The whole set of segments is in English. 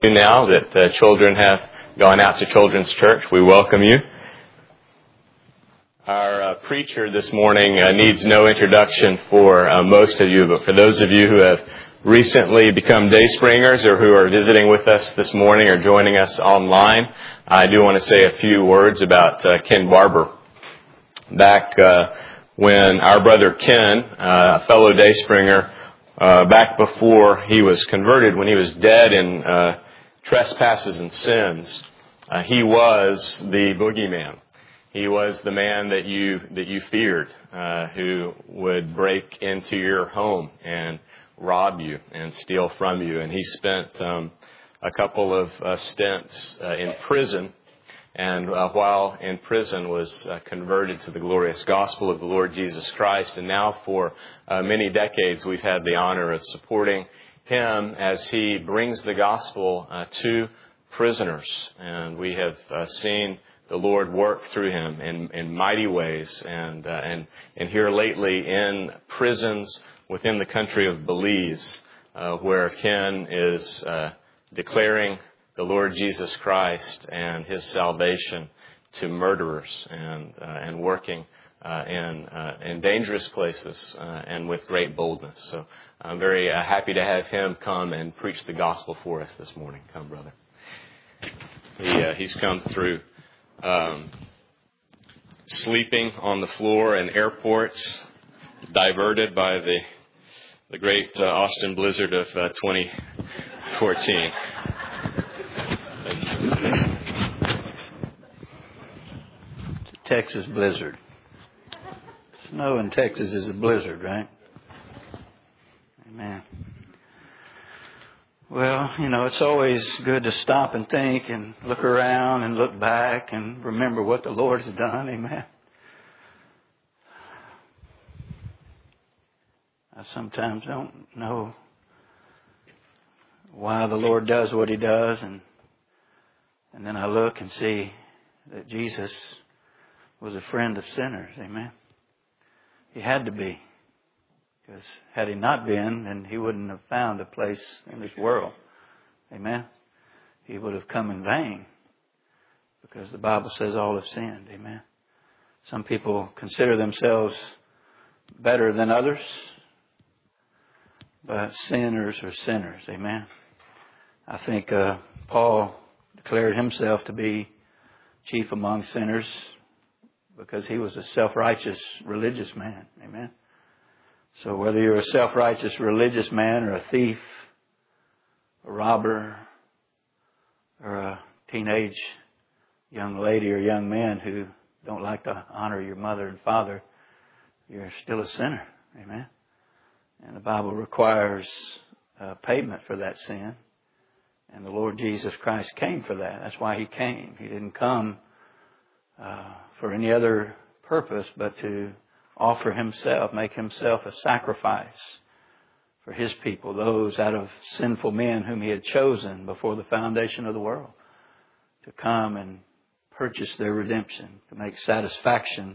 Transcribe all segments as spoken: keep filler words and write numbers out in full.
Now that uh, children have gone out to Children's Church, we welcome you. Our uh, preacher this morning uh, needs no introduction for uh, most of you, but for those of you who have recently become Dayspringers or who are visiting with us this morning or joining us online, I do want to say a few words about uh, Ken Barber. Back uh, when our brother Ken, uh, a fellow Dayspringer, uh, back before he was converted, when he was dead in uh, trespasses and sins, uh, he was the boogeyman. He was the man that you that you feared, uh, who would break into your home and rob you and steal from you. And he spent um, a couple of uh, stints uh, in prison, and uh, while in prison was uh, converted to the glorious gospel of the Lord Jesus Christ. And now for uh, many decades we've had the honor of supporting him as he brings the gospel uh, to prisoners. And we have uh, seen the Lord work through him in, in mighty ways. And, uh, and, and here lately in prisons within the country of Belize, uh, where Ken is uh, declaring the Lord Jesus Christ and his salvation to murderers and, uh, and working Uh, in, uh, in dangerous places uh, and with great boldness. So I'm very uh, happy to have him come and preach the gospel for us this morning. Come, brother. He, uh, he's come through um, sleeping on the floor in airports, diverted by the the great uh, Austin blizzard of uh, twenty fourteen. It's a Texas blizzard. Snow in Texas is a blizzard, right? Amen. Well, you know, it's always good to stop and think and look around and look back and remember what the Lord has done. Amen. I sometimes don't know why the Lord does what he does, and and then I look and see that Jesus was a friend of sinners. Amen. He had to be, because had he not been, then he wouldn't have found a place in this world. Amen. He would have come in vain, because the Bible says all have sinned. Amen. Some people consider themselves better than others, but sinners are sinners. Amen. I think uh, Paul declared himself to be chief among sinners, because he was a self-righteous religious man. Amen. So whether you're a self-righteous religious man or a thief, a robber, or a teenage young lady or young man who don't like to honor your mother and father, you're still a sinner. Amen. And the Bible requires uh, payment for that sin. And the Lord Jesus Christ came for that. That's why he came. He didn't come Uh, for any other purpose but to offer himself, make himself a sacrifice for his people, those out of sinful men whom he had chosen before the foundation of the world, to come and purchase their redemption, to make satisfaction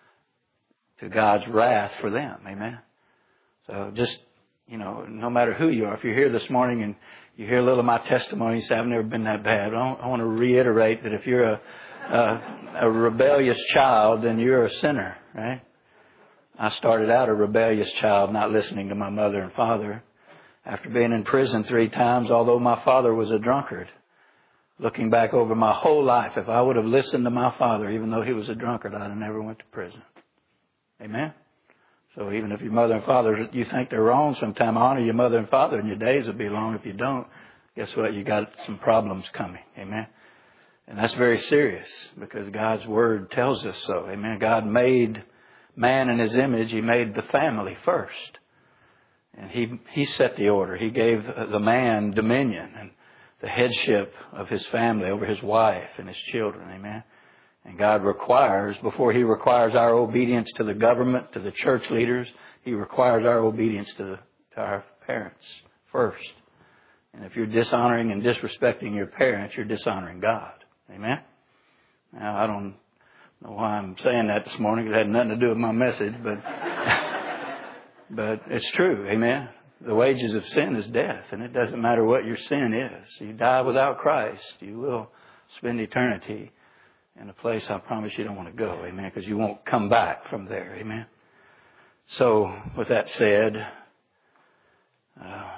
to God's wrath for them. Amen. So just, you know, no matter who you are, if you're here this morning and you hear a little of my testimony, you say, I've never been that bad. I, I want to reiterate that if you're a Uh, a rebellious child, then you're a sinner, right? I started out a rebellious child, not listening to my mother and father. After being in prison three times, although my father was a drunkard, looking back over my whole life, if I would have listened to my father, even though he was a drunkard, I'd have never went to prison. Amen? So even if your mother and father, you think they're wrong, sometime honor your mother and father, and your days will be long. If you don't, guess what? You got some problems coming. Amen? And that's very serious, because God's Word tells us so. Amen. God made man in his image. He made the family first. And he, he set the order. He gave the man dominion and the headship of his family over his wife and his children. Amen. And God requires, before he requires our obedience to the government, to the church leaders, he requires our obedience to, the, to our parents first. And if you're dishonoring and disrespecting your parents, you're dishonoring God. Amen. Now, I don't know why I'm saying that this morning. It had nothing to do with my message, but but it's true. Amen. the wages of sin is death, and it doesn't matter what your sin is. You die without Christ, you will spend eternity in a place I promise you don't want to go, amen, because you won't come back from there, amen. So, with that said, uh,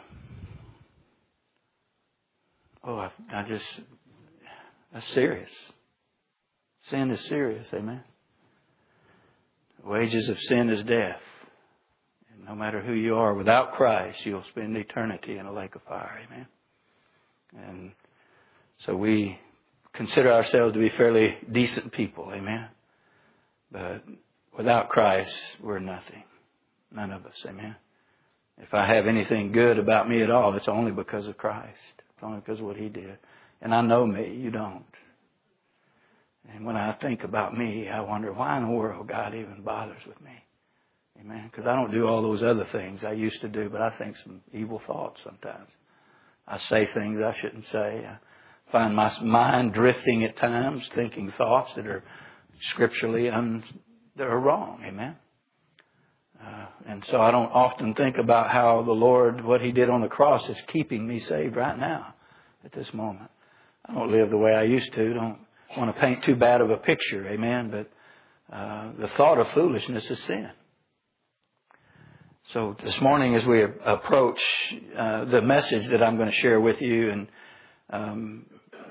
oh, I, I just, that's serious. Sin is serious, amen. The wages of sin is death. And no matter who you are, without Christ, you'll spend eternity in a lake of fire, amen. And so we consider ourselves to be fairly decent people, amen. But without Christ, we're nothing. None of us, amen. If I have anything good about me at all, it's only because of Christ. It's only because of what He did. And I know me, you don't. And when I think about me, I wonder why in the world God even bothers with me. Amen. Because I don't do all those other things I used to do, but I think some evil thoughts sometimes. I say things I shouldn't say. I find my mind drifting at times, thinking thoughts that are scripturally un, that are wrong. Amen. Uh, and so I don't often think about how the Lord, what He did on the cross, is keeping me saved right now at this moment. I don't live the way I used to. Don't want to paint too bad of a picture. Amen. But uh, the thought of foolishness is sin. So this morning, as we approach uh, the message that I'm going to share with you, and um,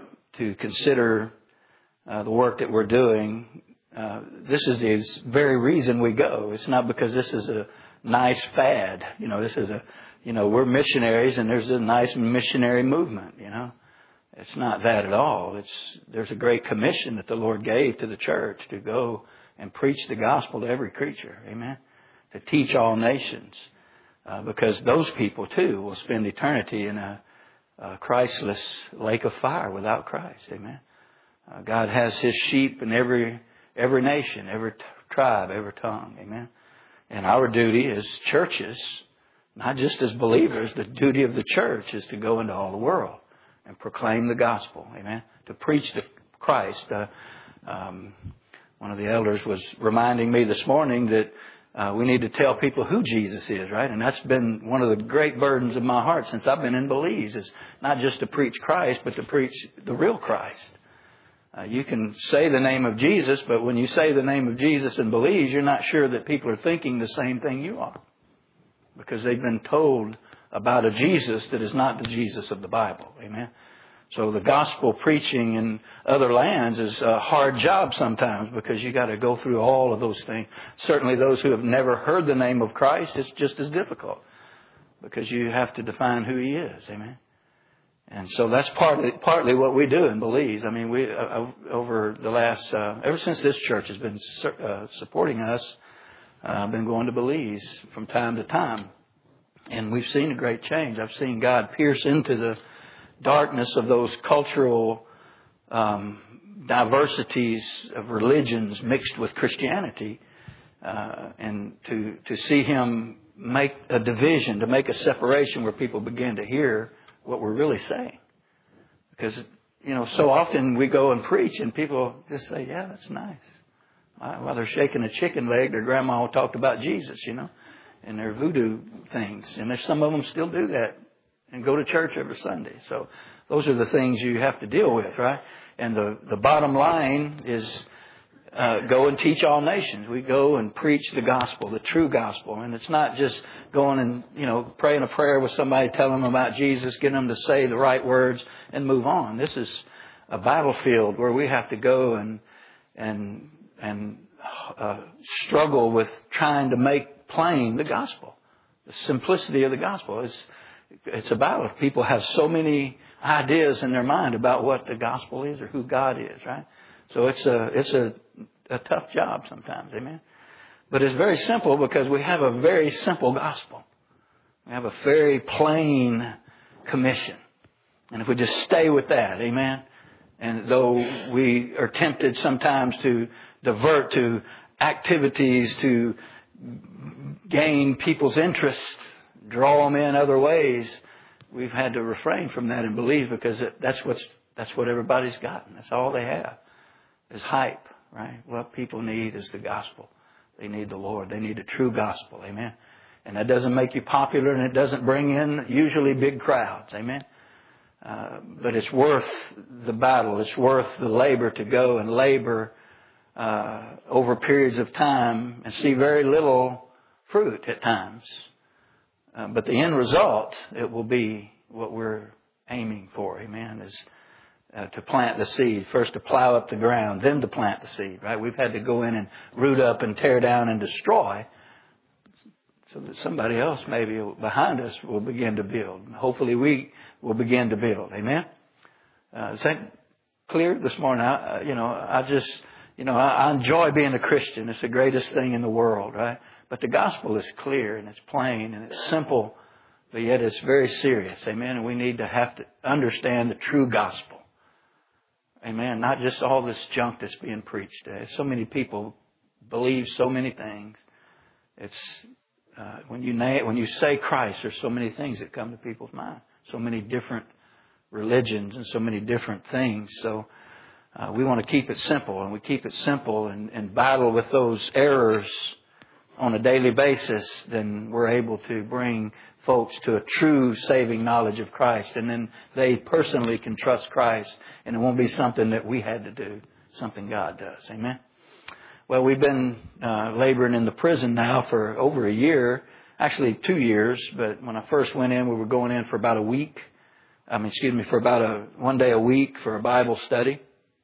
to consider uh, the work that we're doing, uh, this is the very reason we go. It's not because this is a nice fad. You know, this is a, you know, we're missionaries, and there's a nice missionary movement. You know, it's not that at all. It's there's a great commission that the Lord gave to the church to go and preach the gospel to every creature. Amen. To teach all nations, uh, because those people too will spend eternity in a, a Christless lake of fire without Christ. Amen. Uh, God has His sheep in every every nation, every t- tribe, every tongue. Amen. And our duty as churches, not just as believers, the duty of the church is to go into all the world and proclaim the gospel. Amen. To preach the Christ. Uh, um, one of the elders was reminding me this morning that Uh, we need to tell people who Jesus is, right? And that's been one of the great burdens of my heart since I've been in Belize, is not just to preach Christ, but to preach the real Christ. Uh, you can say the name of Jesus, but when you say the name of Jesus in Belize, you're not sure that people are thinking the same thing you are, because they've been told about a Jesus that is not the Jesus of the Bible. Amen. So the gospel preaching in other lands is a hard job sometimes, because you got to go through all of those things. Certainly those who have never heard the name of Christ, it's just as difficult, because you have to define who He is. Amen. And so that's partly, partly what we do in Belize. I mean, we, uh, over the last, uh, ever since this church has been uh, supporting us, uh, I've been going to Belize from time to time. And we've seen a great change. I've seen God pierce into the darkness of those cultural um, diversities of religions mixed with Christianity, uh, and to to see Him make a division, to make a separation where people begin to hear what we're really saying. Because, you know, so often we go and preach and people just say, yeah, that's nice. While they're shaking a chicken leg, their grandma talked about Jesus, you know, and their voodoo things. And there's some of them still do that and go to church every Sunday. So those are the things you have to deal with, right? And the, the bottom line is uh, go and teach all nations. We go and preach the gospel, the true gospel. And it's not just going and, you know, praying a prayer with somebody, telling them about Jesus, getting them to say the right words and move on. This is a battlefield where we have to go and and and uh, struggle with trying to make plain the gospel. The simplicity of the gospel is It's about if people have so many ideas in their mind about what the gospel is or who God is, right? So it's a it's a, a tough job sometimes, amen. But it's very simple, because we have a very simple gospel. We have a very plain commission, and if we just stay with that, amen. And though we are tempted sometimes to divert to activities to gain people's interest, draw them in other ways, we've had to refrain from that and believe, because it, that's what's that's what everybody's gotten. That's all they have is hype, right? What people need is the gospel. They need the Lord. They need a true gospel, amen. And that doesn't make you popular, and it doesn't bring in usually big crowds. Amen. Uh, but it's worth the battle. It's worth the labor to go and labor uh, over periods of time and see very little fruit at times. Uh, but the end result, it will be what we're aiming for. Amen. Is uh, to plant the seed. First to plow up the ground, then to plant the seed. Right? We've had to go in and root up and tear down and destroy, so that somebody else maybe behind us will begin to build. Hopefully we will begin to build. Amen. Uh, is that clear this morning? I, you know, I just, you know, I, I enjoy being a Christian. It's the greatest thing in the world, right? But the gospel is clear and it's plain and it's simple, but yet it's very serious. Amen. And we need to have to understand the true gospel. Amen. Not just all this junk that's being preached today. So many people believe so many things. It's uh, when you name, when you say Christ, there's so many things that come to people's mind. So many different religions and so many different things. So uh, we want to keep it simple, and we keep it simple and, and battle with those errors on a daily basis. Then we're able to bring folks to a true saving knowledge of Christ, and then they personally can trust Christ, and it won't be something that we had to do, something God does. Amen. Well, we've been uh, laboring in the prison now for over a year. Actually, two years, but when I first went in, we were going in for about a week. I mean, excuse me, for about a one day a week for a Bible study.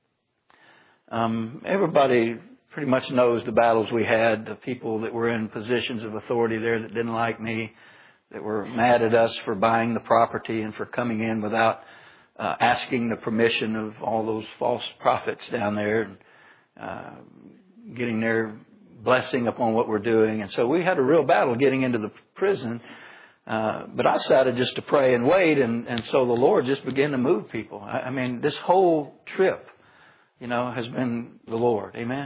Um, everybody pretty much knows the battles we had, the people that were in positions of authority there that didn't like me, that were mad at us for buying the property and for coming in without uh, asking the permission of all those false prophets down there, and uh, getting their blessing upon what we're doing. And so we had a real battle getting into the prison. Uh, but I decided just to pray and wait. And, and so the Lord just began to move people. I, I mean, this whole trip, you know, has been the Lord. Amen.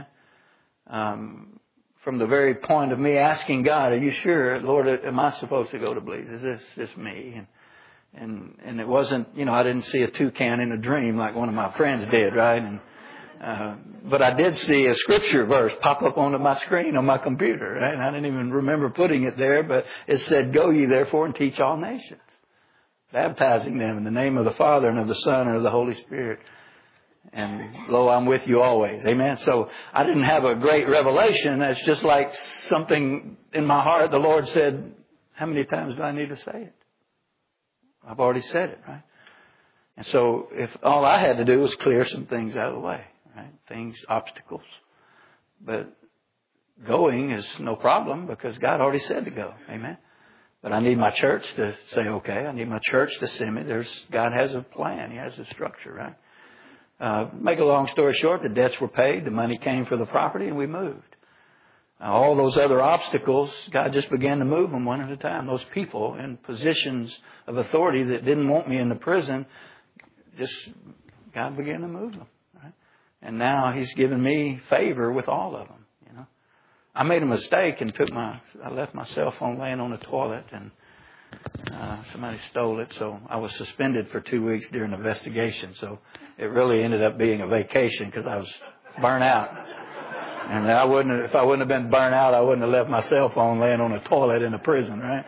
Um, from the very point of me asking God, are you sure, Lord, am I supposed to go to Belize? Is this just me? And, and, and it wasn't, you know, I didn't see a toucan in a dream like one of my friends did, right? And, Uh, but I did see a scripture verse pop up onto my screen on my computer, right? And I didn't even remember putting it there, but it said, "Go ye therefore and teach all nations, baptizing them in the name of the Father and of the Son and of the Holy Spirit. And lo, I'm with you always." Amen. So I didn't have a great revelation. It's just like something in my heart. The Lord said, "How many times do I need to say it? I've already said it," right? And so if all I had to do was clear some things out of the way. Right? Things, obstacles. But going is no problem because God already said to go. Amen. But I need my church to say, okay, I need my church to send me. There's, God has a plan. He has a structure, right? Uh, make a long story short, the debts were paid. The money came for the property and we moved. Now, all those other obstacles, God just began to move them one at a time. Those people in positions of authority that didn't want me in the prison, just God began to move them. And now He's given me favor with all of them. You know, I made a mistake and took my, I left my cell phone laying on the toilet, and uh, somebody stole it. So I was suspended for two weeks during the investigation. So it really ended up being a vacation because I was burnt out. And I wouldn't, if I wouldn't have been burnt out, I wouldn't have left my cell phone laying on a toilet in a prison, right?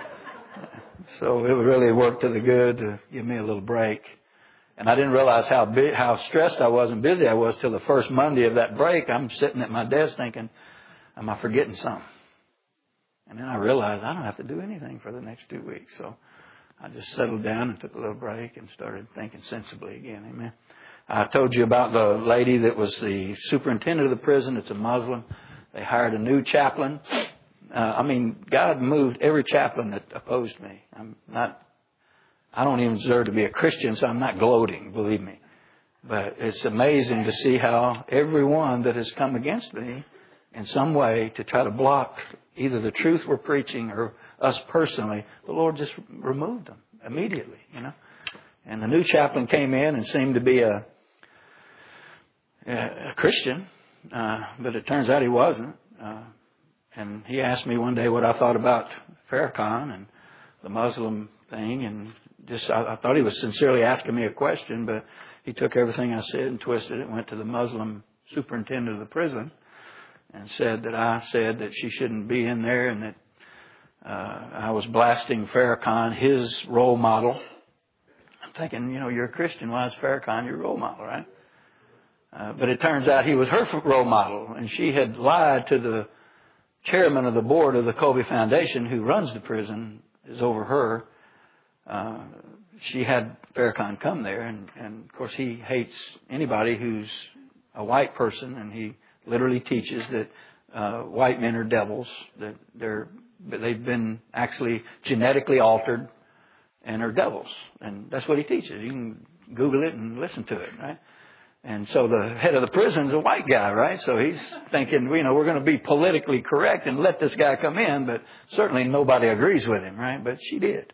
So it really worked to the good to give me a little break. And I didn't realize how big, how stressed I was and busy I was till the first Monday of that break. I'm sitting at my desk thinking, am I forgetting something? And then I realized I don't have to do anything for the next two weeks. So I just settled down and took a little break and started thinking sensibly again. Amen. I told you about the lady that was the superintendent of the prison. It's a Muslim. They hired a new chaplain. Uh, I mean, God moved every chaplain that opposed me. I'm not... I don't even deserve to be a Christian, so I'm not gloating, believe me. But it's amazing to see how everyone that has come against me in some way to try to block either the truth we're preaching or us personally, the Lord just removed them immediately, you know. And the new chaplain came in and seemed to be a, a Christian, uh, but it turns out he wasn't. Uh, and he asked me one day what I thought about Farrakhan and the Muslim thing, and just I, I thought he was sincerely asking me a question, but he took everything I said and twisted it, went to the Muslim superintendent of the prison and said that I said that she shouldn't be in there, and that uh, I was blasting Farrakhan, his role model. I'm thinking, you know, you're a Christian. Why is Farrakhan your role model, right? Uh, but it turns out he was her role model, and she had lied to the chairman of the board of the Kobe Foundation, who runs the prison, is over her. Uh, she had Farrakhan come there, and, and of course he hates anybody who's a white person, and he literally teaches that uh, white men are devils, that they're they've been actually genetically altered and are devils, and that's what he teaches. You can Google it and listen to it, right? And so the head of the prison's a white guy, right? So he's thinking, you know, we're going to be politically correct and let this guy come in, but certainly nobody agrees with him, right? But she did.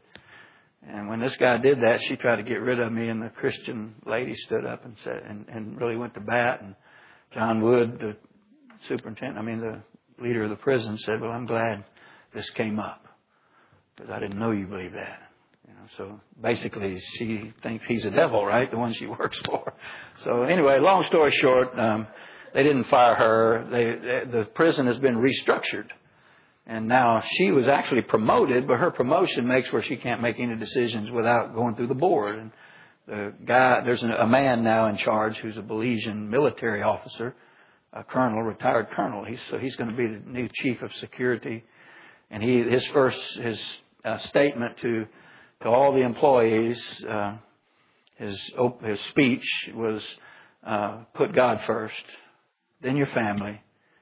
And when this guy did that, she tried to get rid of me, and the Christian lady stood up and said, and, and really went to bat. And John Wood, the superintendent, I mean, the leader of the prison, said, well, I'm glad this came up, because I didn't know you believe that. You know, so basically she thinks he's a devil, right? The one she works for. So anyway, long story short, um, they didn't fire her. They, they, the prison has been restructured. And now she was actually promoted, but her promotion makes where she can't make any decisions without going through the board. And the guy, there's a, a man now in charge who's a Belizean military officer, a colonel, retired colonel. He's, so he's going to be the new chief of security. And he, his first, his uh, statement to To all the employees, uh, his his speech was, uh, put God first, then your family,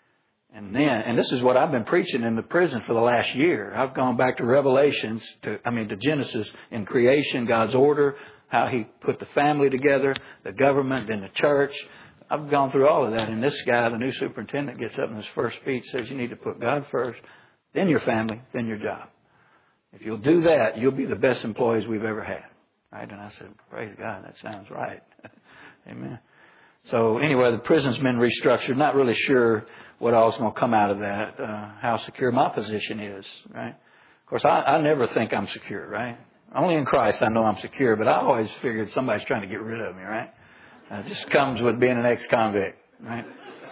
and then, and this is what I've been preaching in the prison for the last year. I've gone back to Revelations, to I mean to Genesis in creation, God's order, how He put the family together, the government, then the church. I've gone through all of that, and this guy, the new superintendent, gets up in his first speech, says you need to put God first, then your family, then your job. If you'll do that, you'll be the best employees we've ever had. Right? And I said, praise God, that sounds right. Amen. So anyway, the prison's been restructured. Not really sure what all's going to come out of that, uh, how secure my position is. Right? Of course, I, I never think I'm secure, right? Only in Christ I know I'm secure, but I always figured somebody's trying to get rid of me, right? Uh, it just comes with being an ex-convict, right?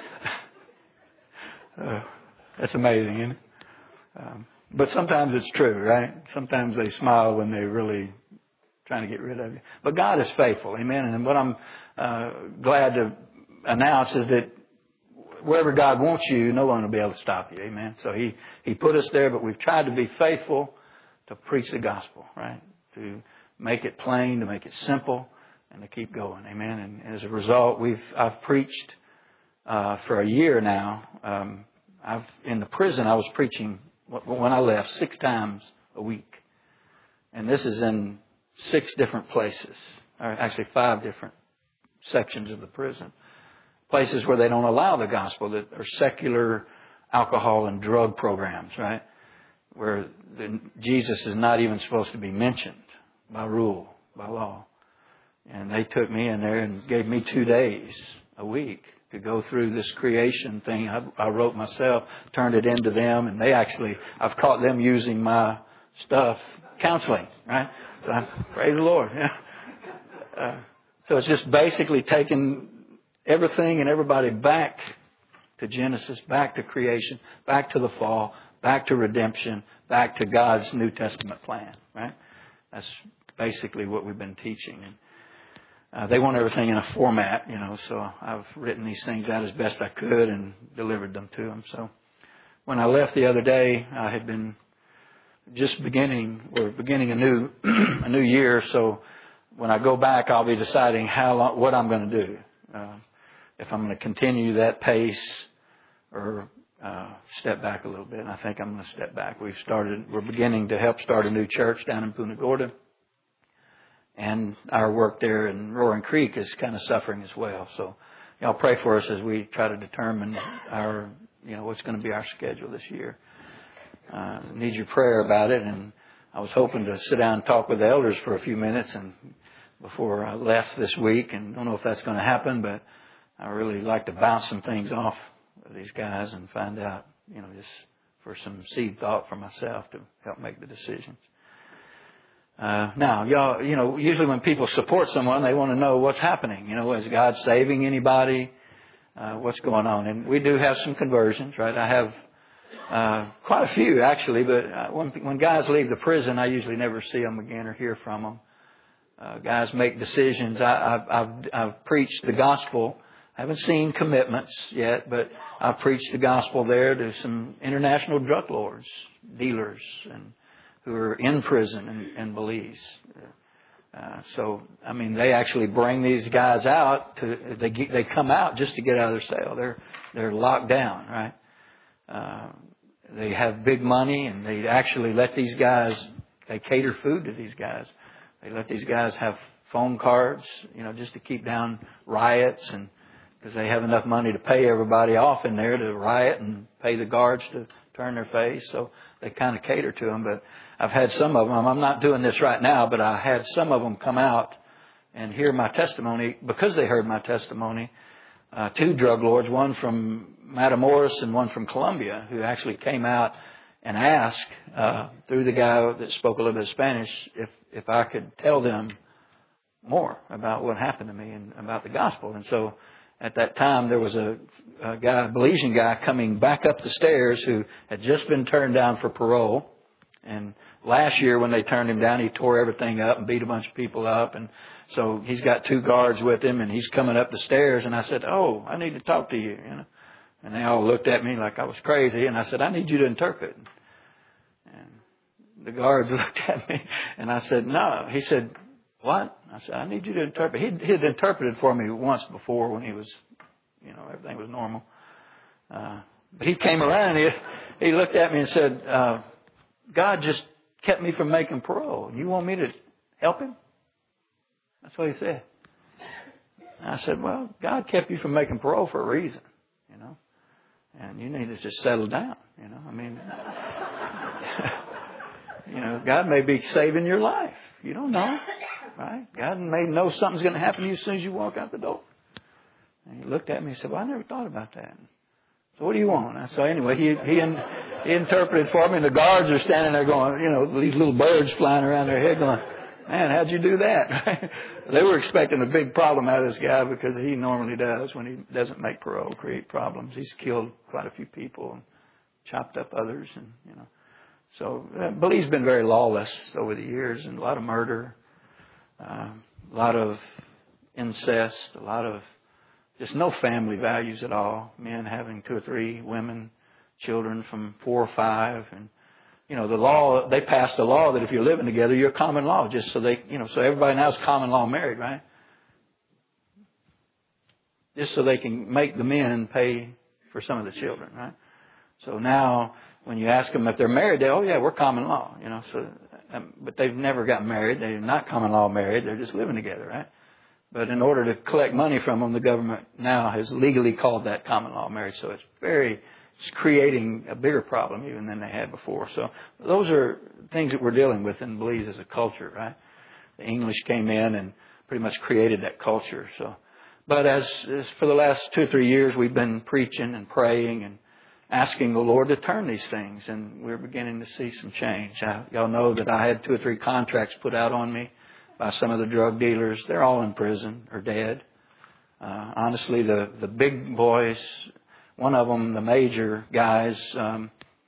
uh, that's amazing, isn't it? Um, But sometimes it's true, right? Sometimes they smile when they're really trying to get rid of you. But God is faithful, amen. And what I'm uh, glad to announce is that wherever God wants you, no one will be able to stop you, amen. So He He put us there, but we've tried to be faithful to preach the gospel, right? To make it plain, to make it simple, and to keep going, amen. And as a result, we've I've preached uh, for a year now. Um, I've in the prison I was preaching. When I left, six times a week. And this is in six different places, or actually five different sections of the prison. Places where they don't allow the gospel, that are secular alcohol and drug programs, right? Where the, Jesus is not even supposed to be mentioned by rule, by law. And they took me in there and gave me two days a week to go through this creation thing I, I wrote myself, turned it into them, and they actually, I've caught them using my stuff, counseling, right? So I, praise the Lord, yeah. Uh, so it's just basically taking everything and everybody back to Genesis, back to creation, back to the fall, back to redemption, back to God's New Testament plan, right? That's basically what we've been teaching. And Uh, they want everything in a format, you know, so I've written these things out as best I could and delivered them to them. So when I left the other day, I had been just beginning, or beginning a new, a new year. So when I go back, I'll be deciding how long, what I'm going to do. Uh, if I'm going to continue that pace or uh, step back a little bit. And I think I'm going to step back. We've started, we're beginning to help start a new church down in Punta Gorda. And our work there in Roaring Creek is kind of suffering as well. So y'all pray for us as we try to determine our, you know, what's going to be our schedule this year. Uh, need your prayer about it. And I was hoping to sit down and talk with the elders for a few minutes and before I left this week. And don't know if that's going to happen, but I really like to bounce some things off of these guys and find out, you know, just for some seed thought for myself to help make the decisions. Uh, now, y'all, you know, usually when people support someone, they want to know what's happening. You know, is God saving anybody? Uh, what's going on? And we do have some conversions, right? I have Uh, quite a few, actually, but uh, when, when guys leave the prison, I usually never see them again or hear from them. Uh, guys make decisions. I, I've, I've, I've preached the gospel. I haven't seen commitments yet, but I've preached the gospel there to some international drug lords, dealers, and who are in prison in, in Belize. Uh, so, I mean, they actually bring these guys out to, they get, they come out just to get out of their cell. They're, they're locked down, right? Uh, they have big money, and they actually let these guys, they cater food to these guys. They let these guys have phone cards, you know, just to keep down riots, and because they have enough money to pay everybody off in there to riot and pay the guards to turn their face. So they kind of cater to them. But I've had some of them, I'm not doing this right now, but I had some of them come out and hear my testimony because they heard my testimony. Uh, two drug lords, one from Matamoros and one from Colombia, who actually came out and asked, uh, through the guy that spoke a little bit of Spanish, if, if I could tell them more about what happened to me and about the gospel. And so at that time, there was a, a guy, a Belizean guy coming back up the stairs who had just been turned down for parole. And last year when they turned him down, he tore everything up and beat a bunch of people up. And so he's got two guards with him, and he's coming up the stairs. And I said, "Oh, I need to talk to you." You know, and they all looked at me like I was crazy. And I said, "I need you to interpret." And the guards looked at me, and I said, "No." He said, "What?" I said, "I need you to interpret." He'd, he'd interpreted for me once before when he was, you know, everything was normal. Uh, but he came around and he, he looked at me and said, uh, "God just kept me from making parole. You want me to help him?" That's what he said. And I said, "Well, God kept you from making parole for a reason, you know, and you need to just settle down, you know. I mean, you know, God may be saving your life. You don't know, right? God may know something's going to happen to you as soon as you walk out the door." And he looked at me and said, "Well, I never thought about that. So what do you want?" I said, anyway, he, he, he interpreted for me, and the guards are standing there going, you know, these little birds flying around their head going, "Man, how'd you do that?" They were expecting a big problem out of this guy because he normally does when he doesn't make parole, create problems. He's killed quite a few people and chopped up others, and, you know. So uh, Belize's been very lawless over the years, and a lot of murder, uh, a lot of incest, a lot of just no family values at all. Men having two or three women, children from four or five, and you know the law. They passed a law that if you're living together, you're common law. Just so they, you know, so everybody now is common law married, right? Just so they can make the men pay for some of the children, right? So now, when you ask them if they're married, they, "Oh yeah, we're common law," you know. So, um, but they've never got married. They're not common law married. They're just living together, right? But in order to collect money from them, the government now has legally called that common law marriage. So it's very, it's creating a bigger problem even than they had before. So those are things that we're dealing with in Belize as a culture, right? The English came in and pretty much created that culture. So, but as, as for the last two or three years, we've been preaching and praying and asking the Lord to turn these things, and we're beginning to see some change. I, y'all know that I had two or three contracts put out on me by some of the drug dealers. They're all in prison or dead. Uh, honestly, the, the big boys, one of them, the major guys, um,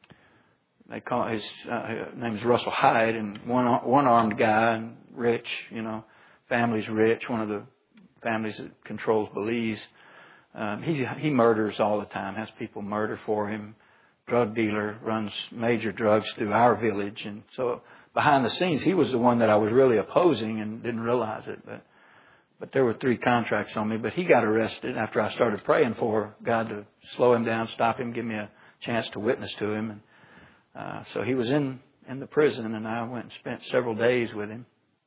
they call his uh, name is Russell Hyde, and one one armed guy, and rich, you know, family's rich. One of the families that controls Belize. Um, he he murders all the time. Has people murder for him. Drug dealer, runs major drugs through our village, and so behind the scenes, he was the one that I was really opposing and didn't realize it. But but there were three contracts on me. But he got arrested after I started praying for God to slow him down, stop him, give me a chance to witness to him. And uh, so he was in in the prison, and I went and spent several days with him.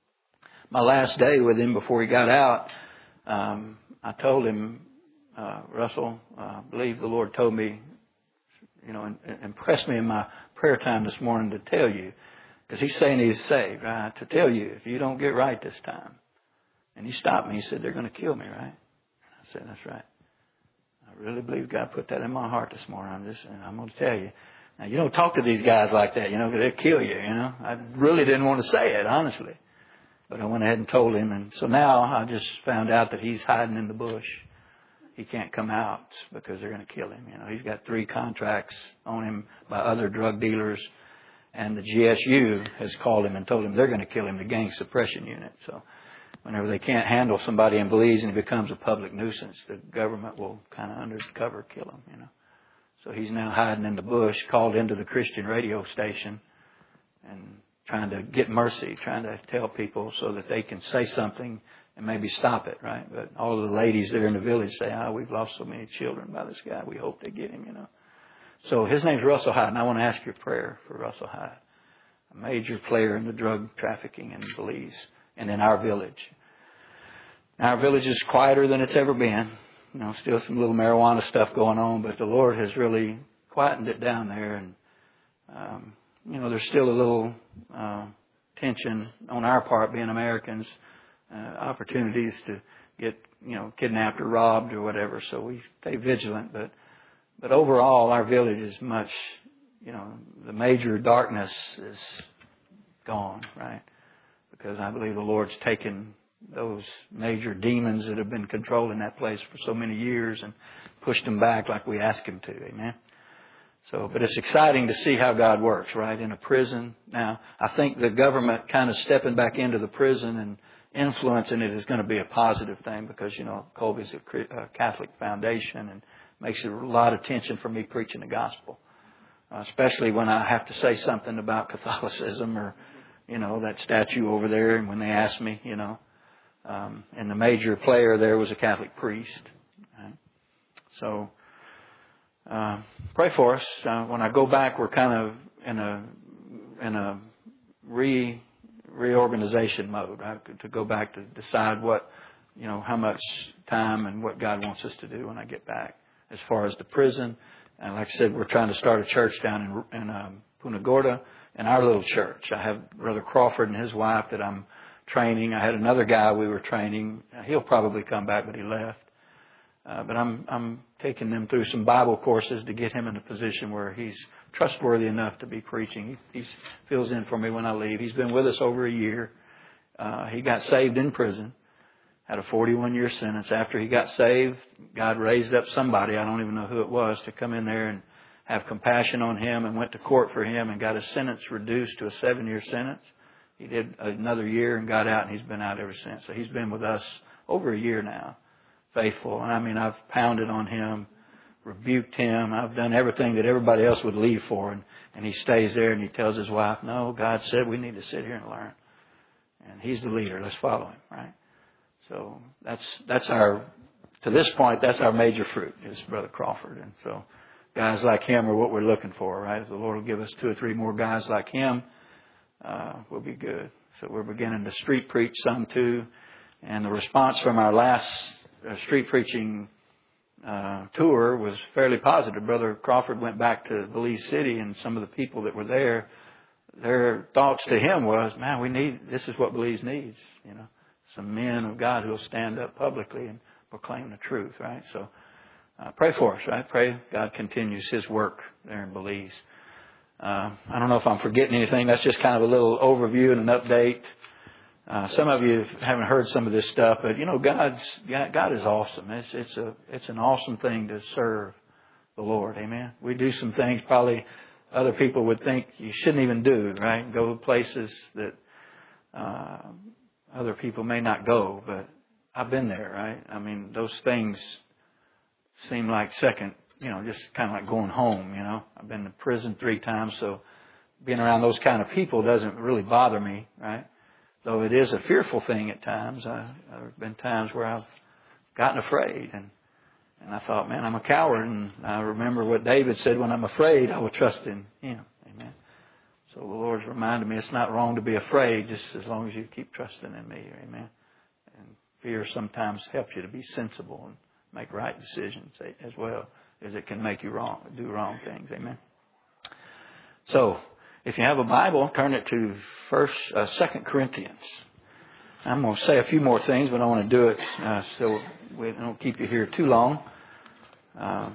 My last day with him before he got out, um, I told him, uh, Russell, I believe the Lord told me, you know, and, and impressed me in my prayer time this morning to tell you, because he's saying he's saved, right? To tell you, if you don't get right this time. And he stopped me. He said, "They're going to kill me, right?" I said, "That's right. I really believe God put that in my heart this morning. I'm just, and I'm going to tell you. Now, you don't talk to these guys like that, you know, because they'll kill you, you know." I really didn't want to say it, honestly. But I went ahead and told him. And so now I just found out that he's hiding in the bush. he can't come out because they're going to kill him. You know, he's got three contracts on him by other drug dealers, and the G S U has called him and told him they're going to kill him, the gang suppression unit. So whenever they can't handle somebody in Belize and he becomes a public nuisance, the government will kind of undercover kill him, you know. So he's now hiding in the bush, called into the Christian radio station and trying to get mercy, trying to tell people so that they can say something and maybe stop it, right? But all of the ladies there in the village say, oh, we've lost so many children by this guy. We hope they get him, you know. So his name's Russell Hyde, and I want to ask your prayer for Russell Hyde, a major player in the drug trafficking in Belize and in our village. Our village is quieter than it's ever been. You know, still some little marijuana stuff going on, but the Lord has really quietened it down there. And, um, you know, there's still a little uh, tension on our part, being Americans, uh, opportunities to get, you know, kidnapped or robbed or whatever. So we stay vigilant. But, but overall, our village is much, you know, the major darkness is gone, right? Because I believe the Lord's taken those major demons that have been controlling that place for so many years and pushed them back like we asked him to. Amen. So, but it's exciting to see how God works, right? In a prison. Now, I think the government kind of stepping back into the prison and influencing it is going to be a positive thing because, you know, Colby's a Catholic foundation and makes it a lot of tension for me preaching the gospel, uh, especially when I have to say something about Catholicism or, you know, that statue over there. And when they ask me, you know, Um, and the major player there was a Catholic priest. Right? So, uh, pray for us. Uh, when I go back, we're kind of in a in a re reorganization mode, right? To go back to decide what, you know, how much time and what God wants us to do when I get back. As far as the prison, and like I said, we're trying to start a church down in in um, Punta Gorda, in our little church. I have Brother Crawford and his wife that I'm training. I had another guy we were training. He'll probably come back, but he left. Uh, but I'm I'm taking them through some Bible courses to get him in a position where he's trustworthy enough to be preaching. He he's, fills in for me when I leave. He's been with us over a year. Uh, he got saved in prison, had a forty-one year sentence. After he got saved, God raised up somebody, I don't even know who it was, to come in there and have compassion on him, and went to court for him and got his sentence reduced to a seven year sentence. He did another year and got out, and he's been out ever since. So he's been with us over a year now, faithful. And I mean, I've pounded on him, rebuked him. I've done everything that everybody else would leave for. And, and he stays there and he tells his wife, no, God said we need to sit here and learn. And he's the leader. Let's follow him, right? So that's, that's our, to this point, that's our major fruit, is Brother Crawford. And so guys like him are what we're looking for, right? If the Lord will give us two or three more guys like him, Uh, will be good. So we're beginning to street preach some too. And the response from our last uh, street preaching uh, tour was fairly positive. Brother Crawford went back to Belize City, and some of the people that were there, their thoughts to him was, man, we need, this is what Belize needs. You know, some men of God who will stand up publicly and proclaim the truth, right? So uh, pray for us, right? Pray God continues his work there in Belize. Uh, I don't know if I'm forgetting anything. That's just kind of a little overview and an update. Uh, some of you haven't heard some of this stuff, but you know, God's God, God is awesome. It's it's a it's an awesome thing to serve the Lord. Amen. We do some things probably other people would think you shouldn't even do. Right? Go to places that uh, other people may not go, but I've been there. Right? I mean, those things seem like second. You know, just kind of like going home, you know. I've been to prison three times, so being around those kind of people doesn't really bother me, right? Though it is a fearful thing at times. I, there have been times where I've gotten afraid, and, and I thought, man, I'm a coward. And I remember what David said, when I'm afraid, I will trust in him. Amen. So the Lord's reminded me it's not wrong to be afraid, just as long as you keep trusting in me. Amen. And fear sometimes helps you to be sensible and make right decisions as well, as it can make you wrong, do wrong things. Amen. So, if you have a Bible, turn it to First, uh, Second Corinthians. I'm going to say a few more things, but I want to do it uh, so we don't keep you here too long. Uh,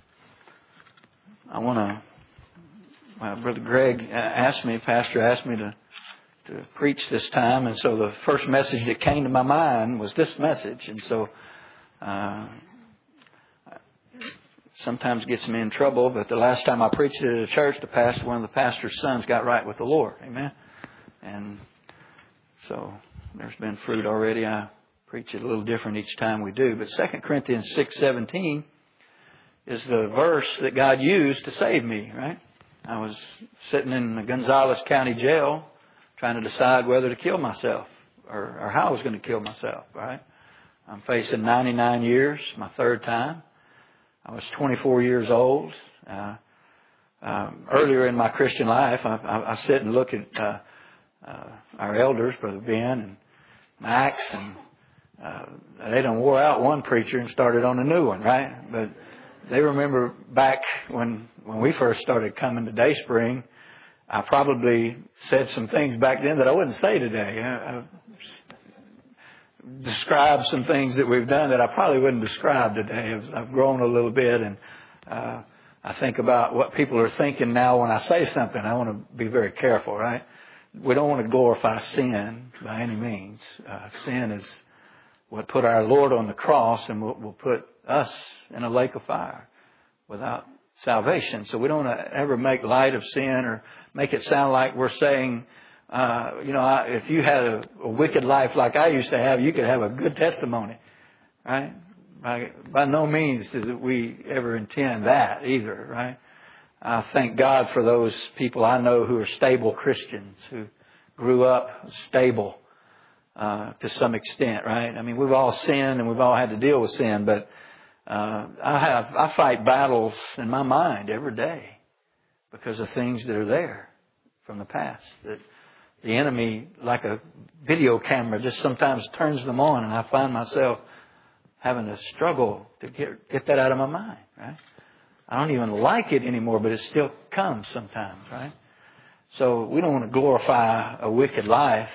I want to. Uh, Brother Greg asked me, Pastor asked me to to preach this time, and so the first message that came to my mind was this message, and so. Uh, sometimes gets me in trouble. But the last time I preached it at a church, the pastor, one of the pastor's sons got right with the Lord. Amen. And so there's been fruit already. I preach it a little different each time we do. But Second Corinthians six seventeen is the verse that God used to save me, right? I was sitting in the Gonzales County Jail trying to decide whether to kill myself or, or how I was going to kill myself, right? I'm facing ninety-nine years, my third time. I was twenty-four years old. Uh, um, earlier in my Christian life, I, I, I sit and look at uh, uh, our elders, Brother Ben and Max, and uh, they done wore out one preacher and started on a new one, right? But they remember back when when we first started coming to Dayspring, I probably said some things back then that I wouldn't say today. I, I described some things that we've done that I probably wouldn't describe today. I've, I've grown a little bit, and uh, I think about what people are thinking now when I say something. I want to be very careful, right? We don't want to glorify sin by any means. Uh, sin is what put our Lord on the cross and will, will put us in a lake of fire without salvation. So we don't want to ever make light of sin or make it sound like we're saying, uh, you know, I, if you had a, a wicked life like I used to have, you could have a good testimony, right? By, by no means do we ever intend that either, right? I thank God for those people I know who are stable Christians, who grew up stable uh, to some extent, right? I mean, we've all sinned and we've all had to deal with sin, but uh, I have I fight battles in my mind every day because of things that are there from the past. That the enemy, like a video camera, just sometimes turns them on, and I find myself having to struggle to get get that out of my mind, right? I don't even like it anymore, but it still comes sometimes, right? So we don't want to glorify a wicked life.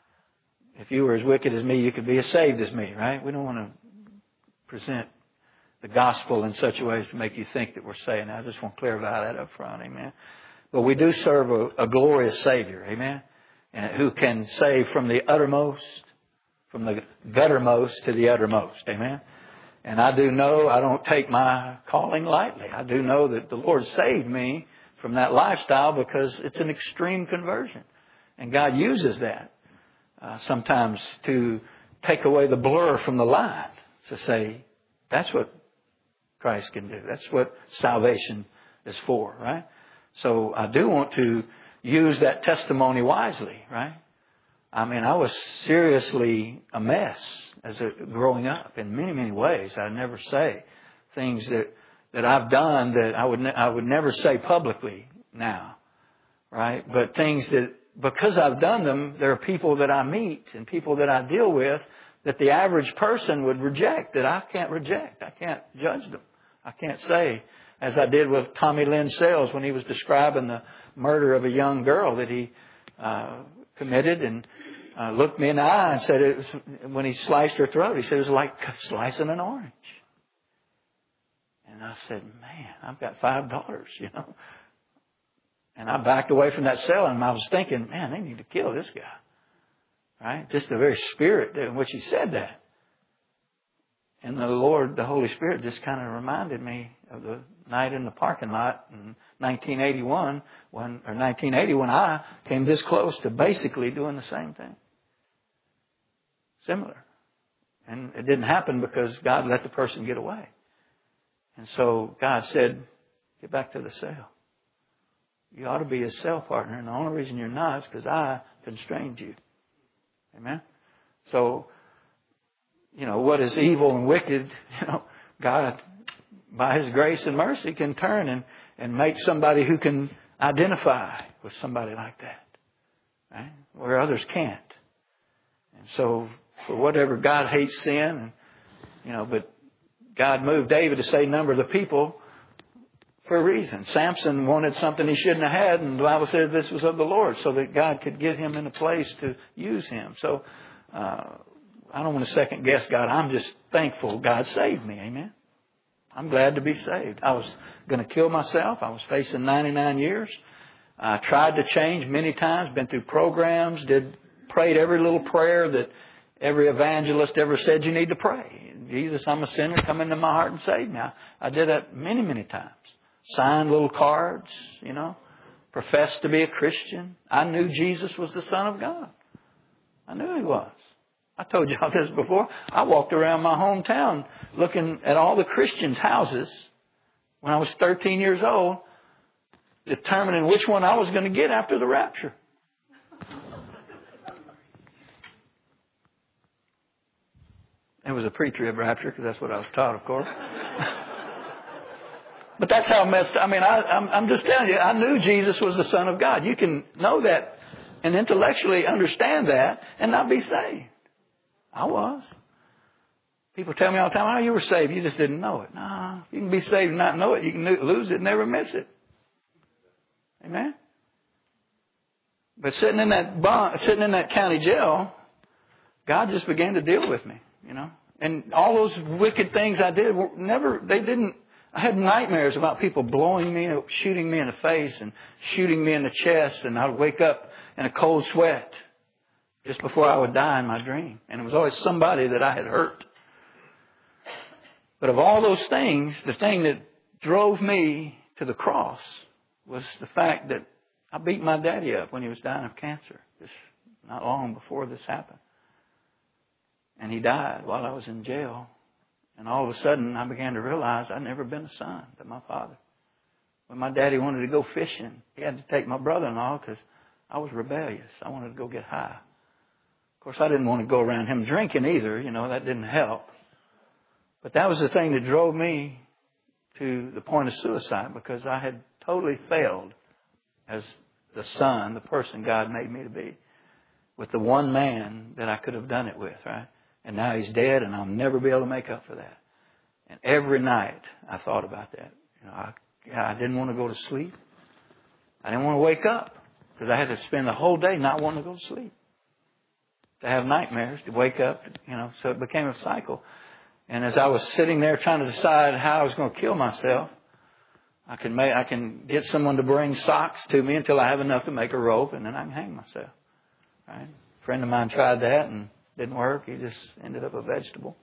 If you were as wicked as me, you could be as saved as me, right? We don't want to present the gospel in such a way as to make you think that we're saying that. I just want to clarify that up front, amen? But we do serve a, a glorious Savior, amen? And who can save from the uttermost, from the guttermost to the uttermost, amen? And I do know I don't take my calling lightly. I do know that the Lord saved me from that lifestyle because it's an extreme conversion. And God uses that uh, sometimes to take away the blur from the line, to say, that's what Christ can do. That's what salvation is for, right? So I do want to use that testimony wisely, right? I mean, I was seriously a mess as a, growing up in many, many ways. I never say things that, that I've done that I would ne- I would never say publicly now, right? But things that, because I've done them, there are people that I meet and people that I deal with that the average person would reject, that I can't reject. I can't judge them. I can't say, as I did with Tommy Lynn Sells when he was describing the murder of a young girl that he uh, committed, and uh, looked me in the eye and said, it was, when he sliced her throat, he said it was like slicing an orange. And I said, man, I've got five daughters, you know. And I backed away from that cell, and I was thinking, man, they need to kill this guy. Right? Just the very spirit in which he said that. And the Lord, the Holy Spirit, just kind of reminded me of the night in the parking lot in nineteen eighty-one, when, or nineteen eighty, when I came this close to basically doing the same thing. Similar. And it didn't happen because God let the person get away. And so God said, get back to the cell. You ought to be a cell partner, and the only reason you're not is because I constrained you. Amen? So, you know, what is evil and wicked, you know, God, by His grace and mercy, can turn and, and make somebody who can identify with somebody like that, right? Where others can't. And so, for whatever, God hates sin, and, you know, but God moved David to say, number the people for a reason. Samson wanted something he shouldn't have had, and the Bible says this was of the Lord, so that God could get him in a place to use him. So, uh, I don't want to second guess God. I'm just thankful God saved me. Amen. I'm glad to be saved. I was going to kill myself. I was facing ninety-nine years. I tried to change many times, been through programs, did, prayed every little prayer that every evangelist ever said you need to pray. Jesus, I'm a sinner. Come into my heart and save me. I, I did that many, many times. Signed little cards, you know. Professed to be a Christian. I knew Jesus was the Son of God. I knew He was. I told y'all this before. I walked around my hometown looking at all the Christians' houses when I was thirteen years old, determining which one I was going to get after the rapture. It was a pre-trib rapture because that's what I was taught, of course. But that's how messed up. I mean, I, I'm, I'm just telling you, I knew Jesus was the Son of God. You can know that and intellectually understand that and not be saved. I was. People tell me all the time, oh, you were saved. You just didn't know it. No, you can be saved and not know it. You can lose it and never miss it. Amen? But sitting in that bond, sitting in that county jail, God just began to deal with me, you know. And all those wicked things I did were never, they didn't, I had nightmares about people blowing me, shooting me in the face and shooting me in the chest. And I'd wake up in a cold sweat just before I would die in my dream. And it was always somebody that I had hurt. But of all those things, the thing that drove me to the cross was the fact that I beat my daddy up when he was dying of cancer, just not long before this happened. And he died while I was in jail. And all of a sudden, I began to realize I'd never been a son to my father. When my daddy wanted to go fishing, he had to take my brother-in-law because I was rebellious. I wanted to go get high. Of course, I didn't want to go around him drinking either. You know, that didn't help. But that was the thing that drove me to the point of suicide because I had totally failed as the son, the person God made me to be, with the one man that I could have done it with, right? And now he's dead, and I'll never be able to make up for that. And every night I thought about that. You know, I, I didn't want to go to sleep. I didn't want to wake up because I had to spend the whole day not wanting to go to sleep. To have nightmares, to wake up, you know, so it became a cycle. And as I was sitting there trying to decide how I was going to kill myself, I can make, I can get someone to bring socks to me until I have enough to make a rope, and then I can hang myself. Right? A friend of mine tried that and didn't work. He just ended up a vegetable.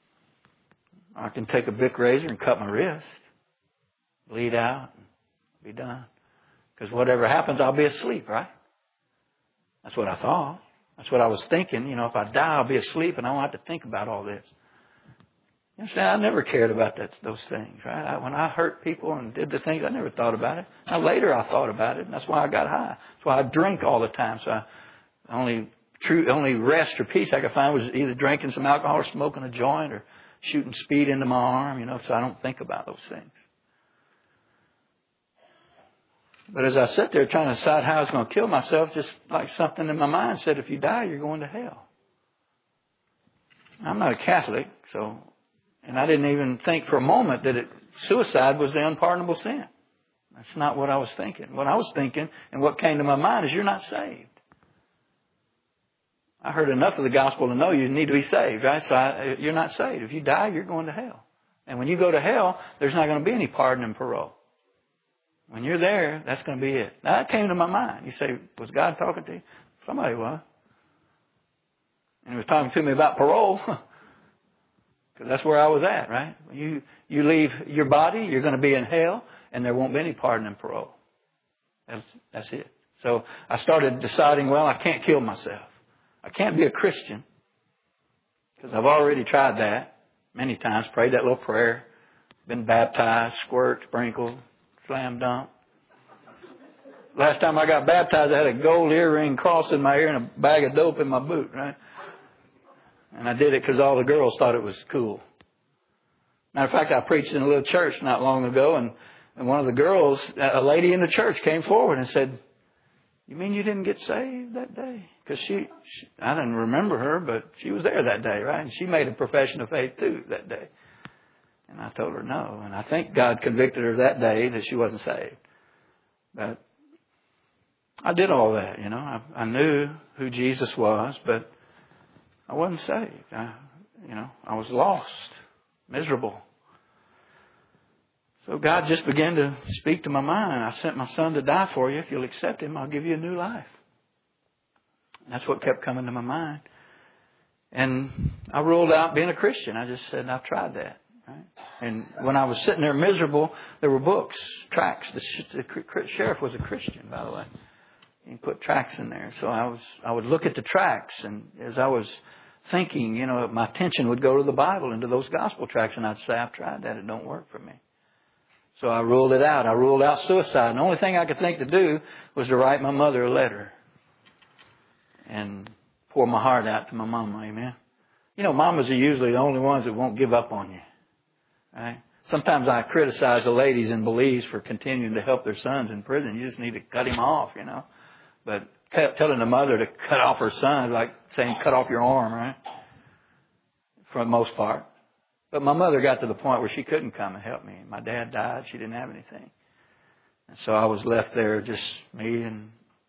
I can take a Bic razor and cut my wrist, bleed out, and be done. Because whatever happens, I'll be asleep, right? That's what I thought. That's what I was thinking. You know, if I die, I'll be asleep and I won't have to think about all this. You understand? I never cared about that, those things, right? I, when I hurt people and did the things, I never thought about it. Now, later I thought about it, and that's why I got high. That's why I drink all the time. So I only true only rest or peace I could find was either drinking some alcohol or smoking a joint or shooting speed into my arm, you know, so I don't think about those things. But as I sit there trying to decide how I was going to kill myself, just like something in my mind said, if you die, you're going to hell. I'm not a Catholic, so, and I didn't even think for a moment that it, suicide was the unpardonable sin. That's not what I was thinking. What I was thinking and what came to my mind is you're not saved. I heard enough of the gospel to know you need to be saved, right? So I, you're not saved. If you die, you're going to hell. And when you go to hell, there's not going to be any pardon and parole. When you're there, that's going to be it. Now, that came to my mind. You say, was God talking to you? Somebody was. And he was talking to me about parole. Because that's where I was at, right? When you, you leave your body, you're going to be in hell, and there won't be any pardon and parole. That's, that's it. So I started deciding, well, I can't kill myself. I can't be a Christian because I've already tried that many times, prayed that little prayer, been baptized, squirt, sprinkled, slam dunk. Last time I got baptized, I had a gold earring cross in my ear and a bag of dope in my boot, right? And I did it because all the girls thought it was cool. Matter of fact, I preached in a little church not long ago, and, and one of the girls, a lady in the church, came forward and said, "You mean you didn't get saved that day?" Because she, she, I didn't remember her, but she was there that day, right? And she made a profession of faith too that day. And I told her no. And I think God convicted her that day that she wasn't saved. But I did all that, you know. I, I knew who Jesus was, but I wasn't saved. I, you know, I was lost, miserable. So God just began to speak to my mind. I sent my son to die for you. If you'll accept him, I'll give you a new life. And that's what kept coming to my mind. And I ruled out being a Christian. I just said, I've tried that. Right? And when I was sitting there miserable, there were books, tracts. The, sh- the sheriff was a Christian, by the way. He put tracts in there. So I was, I would look at the tracts, and as I was thinking, you know, my attention would go to the Bible and to those gospel tracts, and I'd say, I've tried that. It don't work for me. So I ruled it out. I ruled out suicide. And the only thing I could think to do was to write my mother a letter and pour my heart out to my mama. Amen. You know, mamas are usually the only ones that won't give up on you. Right? Sometimes I criticize the ladies in Belize for continuing to help their sons in prison. You just need to cut him off, you know. But telling the mother to cut off her son, like saying cut off your arm, right? For the most part. But my mother got to the point where she couldn't come and help me. My dad died. She didn't have anything. And so I was left there, just me and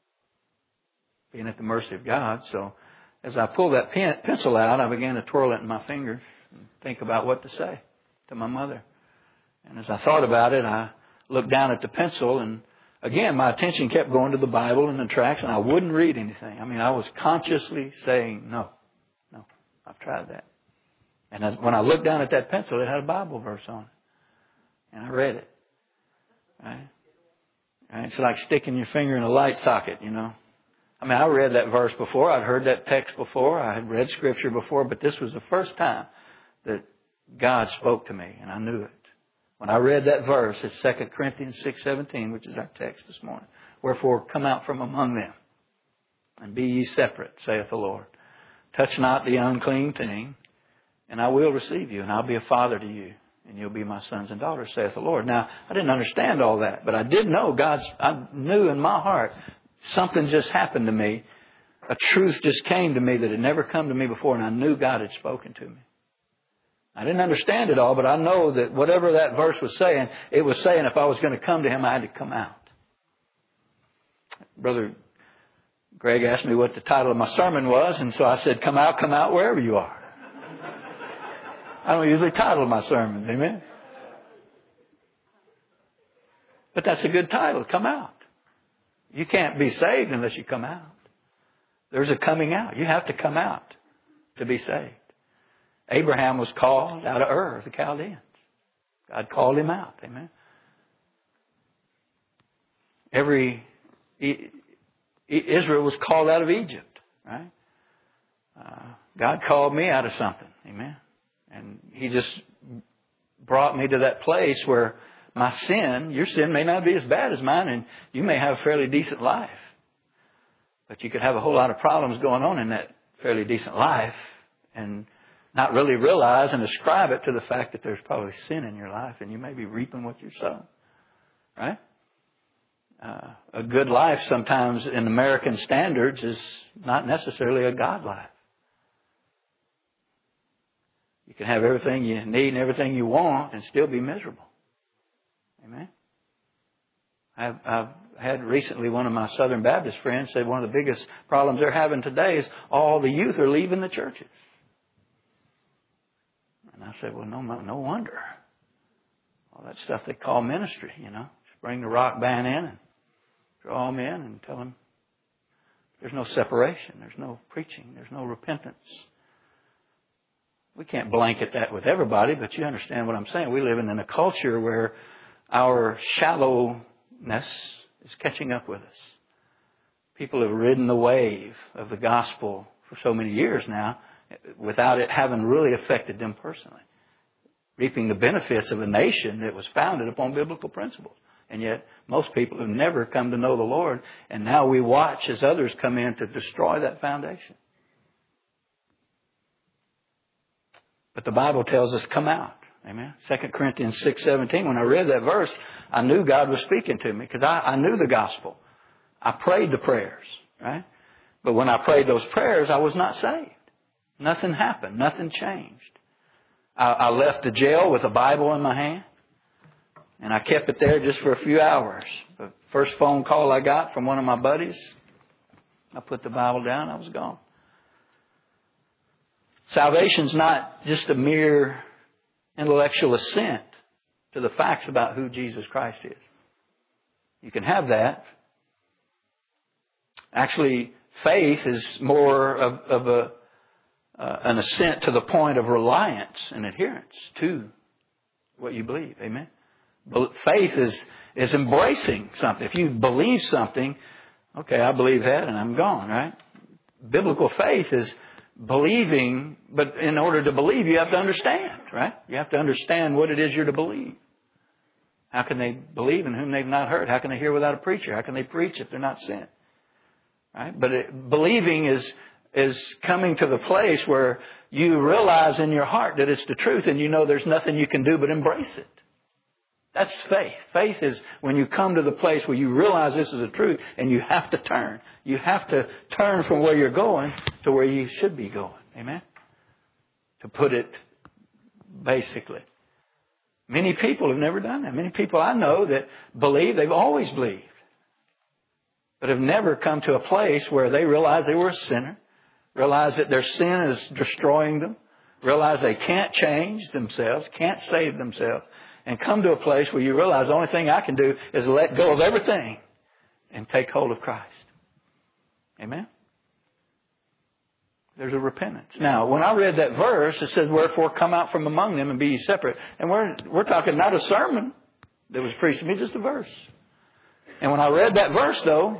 being at the mercy of God. So as I pulled that pen, pencil out, I began to twirl it in my fingers and think about what to say to my mother. And as I thought about it, I looked down at the pencil, and again, my attention kept going to the Bible and the tracts, and I wouldn't read anything. I mean, I was consciously saying, no, no, I've tried that. And as, when I looked down at that pencil, it had a Bible verse on it. And I read it. Right? Right? It's like sticking your finger in a light socket, you know. I mean, I read that verse before. I'd heard that text before. I had read Scripture before. But this was the first time that God spoke to me, and I knew it. When I read that verse, it's Second Corinthians six seventeen, which is our text this morning. Wherefore, come out from among them, and be ye separate, saith the Lord. Touch not the unclean thing, and I will receive you, and I'll be a father to you, and you'll be my sons and daughters, saith the Lord. Now, I didn't understand all that, but I did know God's, I knew in my heart something just happened to me. A truth just came to me that had never come to me before, and I knew God had spoken to me. I didn't understand it all, but I know that whatever that verse was saying, it was saying if I was going to come to Him, I had to come out. Brother Greg asked me what the title of my sermon was, and so I said, come out, come out wherever you are. I don't usually title my sermons, amen? But that's a good title, come out. You can't be saved unless you come out. There's a coming out. You have to come out to be saved. Abraham was called out of Ur, the Chaldeans. God called him out, amen? Every, Israel was called out of Egypt, right? Uh, God called me out of something, amen? And He just brought me to that place where my sin, your sin may not be as bad as mine, and you may have a fairly decent life. But you could have a whole lot of problems going on in that fairly decent life and not really realize and ascribe it to the fact that there's probably sin in your life, and you may be reaping what you sow. Right? Uh, a good life sometimes in American standards is not necessarily a God life. You can have everything you need and everything you want and still be miserable. Amen? I've, I've had recently one of my Southern Baptist friends say one of the biggest problems they're having today is all the youth are leaving the churches. And I said, well, no, no wonder. All that stuff they call ministry, you know. Just bring the rock band in and draw them in and tell them there's no separation. There's no preaching. There's no repentance. We can't blanket that with everybody, but you understand what I'm saying. We live in a culture where our shallowness is catching up with us. People have ridden the wave of the gospel for so many years now without it having really affected them personally. Reaping the benefits of a nation that was founded upon biblical principles. And yet most people have never come to know the Lord, and now we watch as others come in to destroy that foundation. But the Bible tells us, come out. Amen. Second Corinthians six seventeen, when I read that verse, I knew God was speaking to me because I, I knew the gospel. I prayed the prayers, right? But when I prayed those prayers, I was not saved. Nothing happened. Nothing changed. I, I left the jail with a Bible in my hand, and I kept it there just for a few hours. The first phone call I got from one of my buddies, I put the Bible down, I was gone. Salvation's not just a mere intellectual assent to the facts about who Jesus Christ is. You can have that. Actually, faith is more of, of a uh, an assent to the point of reliance and adherence to what you believe. Amen. Faith is is embracing something. If you believe something, okay, I believe that and I'm gone, right? Biblical faith is believing, but in order to believe, you have to understand, right? You have to understand what it is you're to believe. How can they believe in whom they've not heard? How can they hear without a preacher? How can they preach if they're not sent? Right? But it, believing is is coming to the place where you realize in your heart that it's the truth and you know there's nothing you can do but embrace it. That's faith. Faith is when you come to the place where you realize this is the truth and you have to turn. You have to turn from where you're going to where you should be going. Amen? To put it basically. Many people have never done that. Many people I know that believe, they've always believed, but have never come to a place where they realize they were a sinner, realize that their sin is destroying them, realize they can't change themselves, can't save themselves, and come to a place where you realize the only thing I can do is let go of everything and take hold of Christ. Amen? There's a repentance. Now, when I read that verse, it says, wherefore come out from among them and be ye separate. And we're, we're talking not a sermon that was preached to me, just a verse. And when I read that verse, though,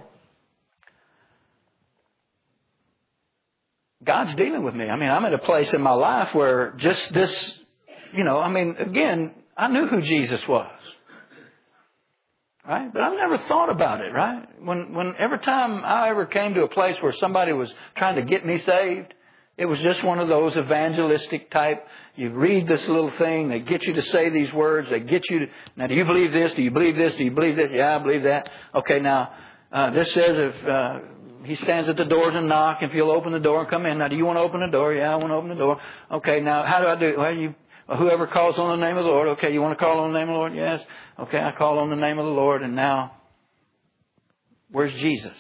God's dealing with me. I mean, I'm at a place in my life where just this, you know, I mean, again, I knew who Jesus was. Right? But I've never thought about it, right? When, when every time I ever came to a place where somebody was trying to get me saved, it was just one of those evangelistic type. You read this little thing, they get you to say these words, they get you to, now do you believe this? Do you believe this? Do you believe this? Yeah, I believe that. Okay, now, uh, this says if, uh, he stands at the doors and knock, if you'll open the door and come in. Now, do you want to open the door? Yeah, I want to open the door. Okay, now, how do I do it? Well, you, whoever calls on the name of the Lord. Okay, you want to call on the name of the Lord? Yes. Okay, I call on the name of the Lord. And now, where's Jesus?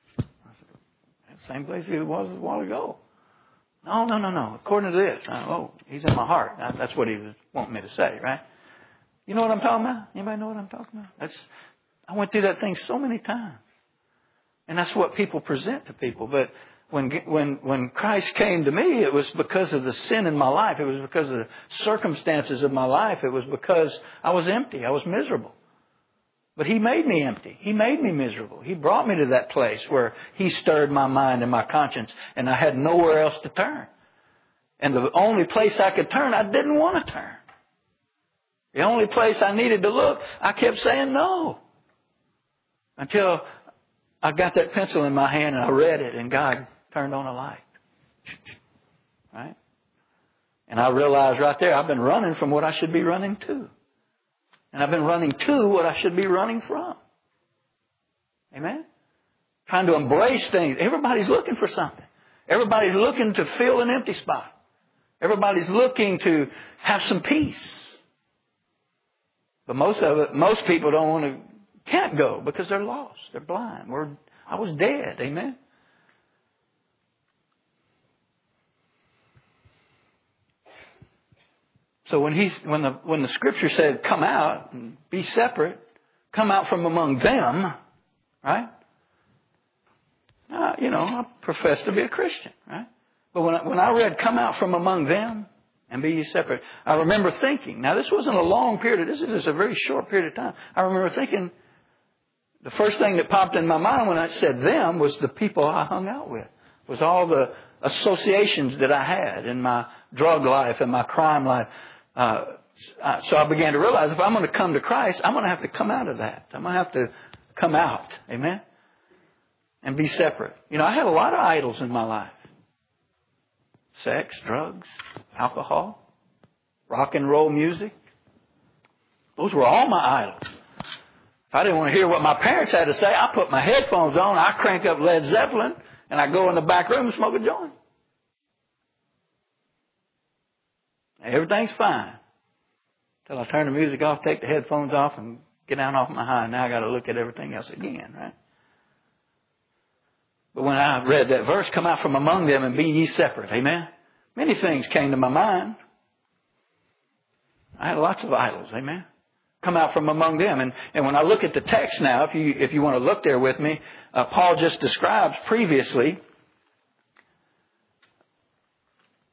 Same place he was a while ago. No, no, no, no. According to this. Oh, he's in my heart. That's what he was wanting me to say, right? You know what I'm talking about? Anybody know what I'm talking about? That's, I went through that thing so many times. And that's what people present to people. But When, when, when Christ came to me, it was because of the sin in my life. It was because of the circumstances of my life. It was because I was empty. I was miserable. But He made me empty. He made me miserable. He brought me to that place where He stirred my mind and my conscience, and I had nowhere else to turn. And the only place I could turn, I didn't want to turn. The only place I needed to look, I kept saying no. Until I got that pencil in my hand and I read it, and God turned on a light. Right? And I realized right there, I've been running from what I should be running to. And I've been running to what I should be running from. Amen? Trying to embrace things. Everybody's looking for something. Everybody's looking to fill an empty spot. Everybody's looking to have some peace. But most of it, most people don't want to, can't go because they're lost. They're blind. We're, I was dead. Amen? So when he's, when the, when the scripture said, come out and be separate, come out from among them, right? Uh, you know, I profess to be a Christian, right? But when I, when I read, come out from among them and be ye separate, I remember thinking, now this wasn't a long period, this is just a very short period of time. I remember thinking, the first thing that popped in my mind when I said them was the people I hung out with, was all the associations that I had in my drug life and my crime life. Uh, so I began to realize if I'm going to come to Christ, I'm going to have to come out of that. I'm going to have to come out. Amen? And be separate. You know, I had a lot of idols in my life. Sex, drugs, alcohol, rock and roll music. Those were all my idols. If I didn't want to hear what my parents had to say, I put my headphones on, I crank up Led Zeppelin, and I go in the back room and smoke a joint. Everything's fine. Till I turn the music off, take the headphones off, and get down off my high. Now I got to look at everything else again, right? But when I read that verse, come out from among them and be ye separate. Amen? Many things came to my mind. I had lots of idols. Amen? Come out from among them. And, and when I look at the text now, if you, if you want to look there with me, uh, Paul just describes previously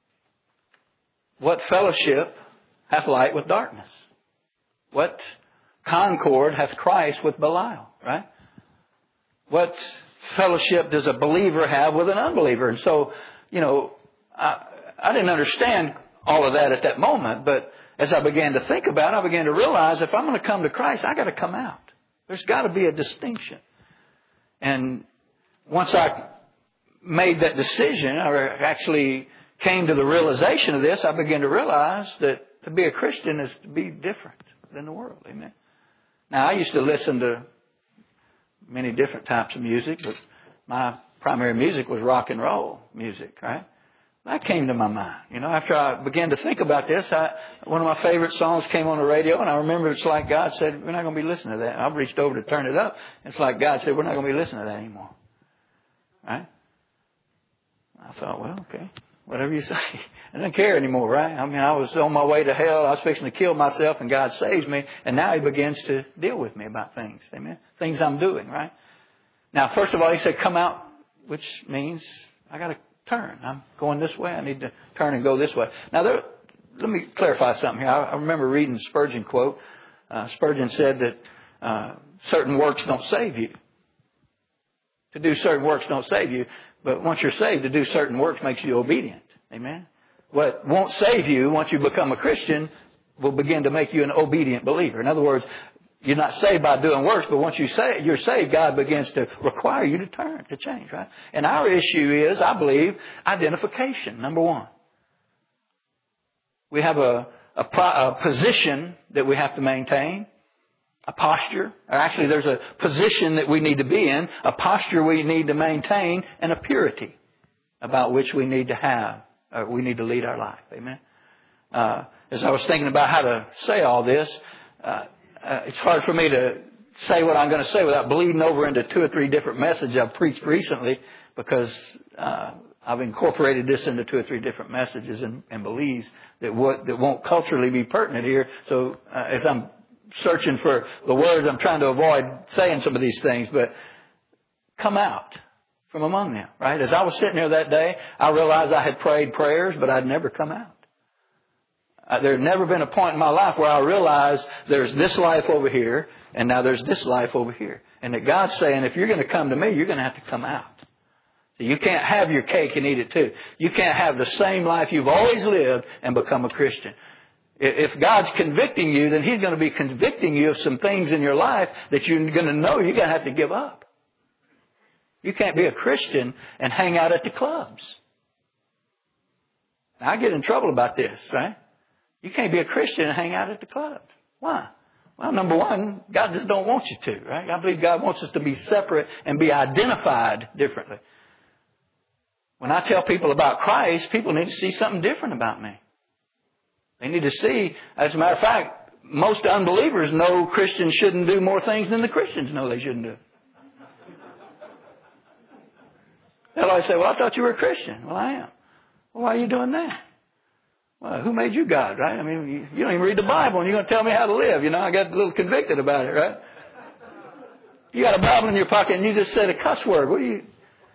what fellowship hath light with darkness? What concord hath Christ with Belial, right? What fellowship does a believer have with an unbeliever? And so, you know, I, I didn't understand all of that at that moment, but as I began to think about it, I began to realize if I'm going to come to Christ, I got to come out. There's got to be a distinction. And once I made that decision, or actually came to the realization of this, I began to realize that to be a Christian is to be different than the world. Amen. Now, I used to listen to many different types of music, but my primary music was rock and roll music, right? That came to my mind. You know, after I began to think about this, I, one of my favorite songs came on the radio, and I remember it's like God said, we're not going to be listening to that. I reached over to turn it up. It's like God said, we're not going to be listening to that anymore. Right? I thought, well, okay, whatever you say. I didn't care anymore, right? I mean, I was on my way to hell. I was fixing to kill myself, and God saves me. And now He begins to deal with me about things. Amen? Things I'm doing, right? Now, first of all, He said, come out, which means I got to turn. I'm going this way. I need to turn and go this way. Now, there, let me clarify something here. I, I remember reading the Spurgeon quote. Uh, Spurgeon said that uh, certain works don't save you. To do certain works don't save you. But once you're saved, to do certain works makes you obedient. Amen? What won't save you once you become a Christian will begin to make you an obedient believer. In other words, you're not saved by doing works, but once you say you're saved, God begins to require you to turn, to change, right? And our issue is, I believe, identification, number one. We have a, a, a position that we have to maintain, a posture. Or actually, there's a position that we need to be in, a posture we need to maintain, and a purity about which we need to have, or we need to lead our life. Amen? Uh, as I was thinking about how to say all this, uh, Uh, it's hard for me to say what I'm going to say without bleeding over into two or three different messages I've preached recently, because uh, I've incorporated this into two or three different messages and, and believes that what that won't culturally be pertinent here. So uh, as I'm searching for the words, I'm trying to avoid saying some of these things, but come out from among them, right? As I was sitting here that day, I realized I had prayed prayers, but I'd never come out. Uh, there had never been a point in my life where I realized there's this life over here, and now there's this life over here. And that God's saying, if you're going to come to me, you're going to have to come out. So you can't have your cake and eat it too. You can't have the same life you've always lived and become a Christian. If God's convicting you, then He's going to be convicting you of some things in your life that you're going to know you're going to have to give up. You can't be a Christian and hang out at the clubs. Now, I get in trouble about this, right? You can't be a Christian and hang out at the club. Why? Well, number one, God just don't want you to, right? I believe God wants us to be separate and be identified differently. When I tell people about Christ, people need to see something different about me. They need to see, as a matter of fact, most unbelievers know Christians shouldn't do more things than the Christians know they shouldn't do. They'll always say, well, I thought you were a Christian. Well, I am. Well, why are you doing that? Well, who made you God, right? I mean, you, you don't even read the Bible, and you're going to tell me how to live. You know, I got a little convicted about it, right? You got a Bible in your pocket, and you just said a cuss word. What do you...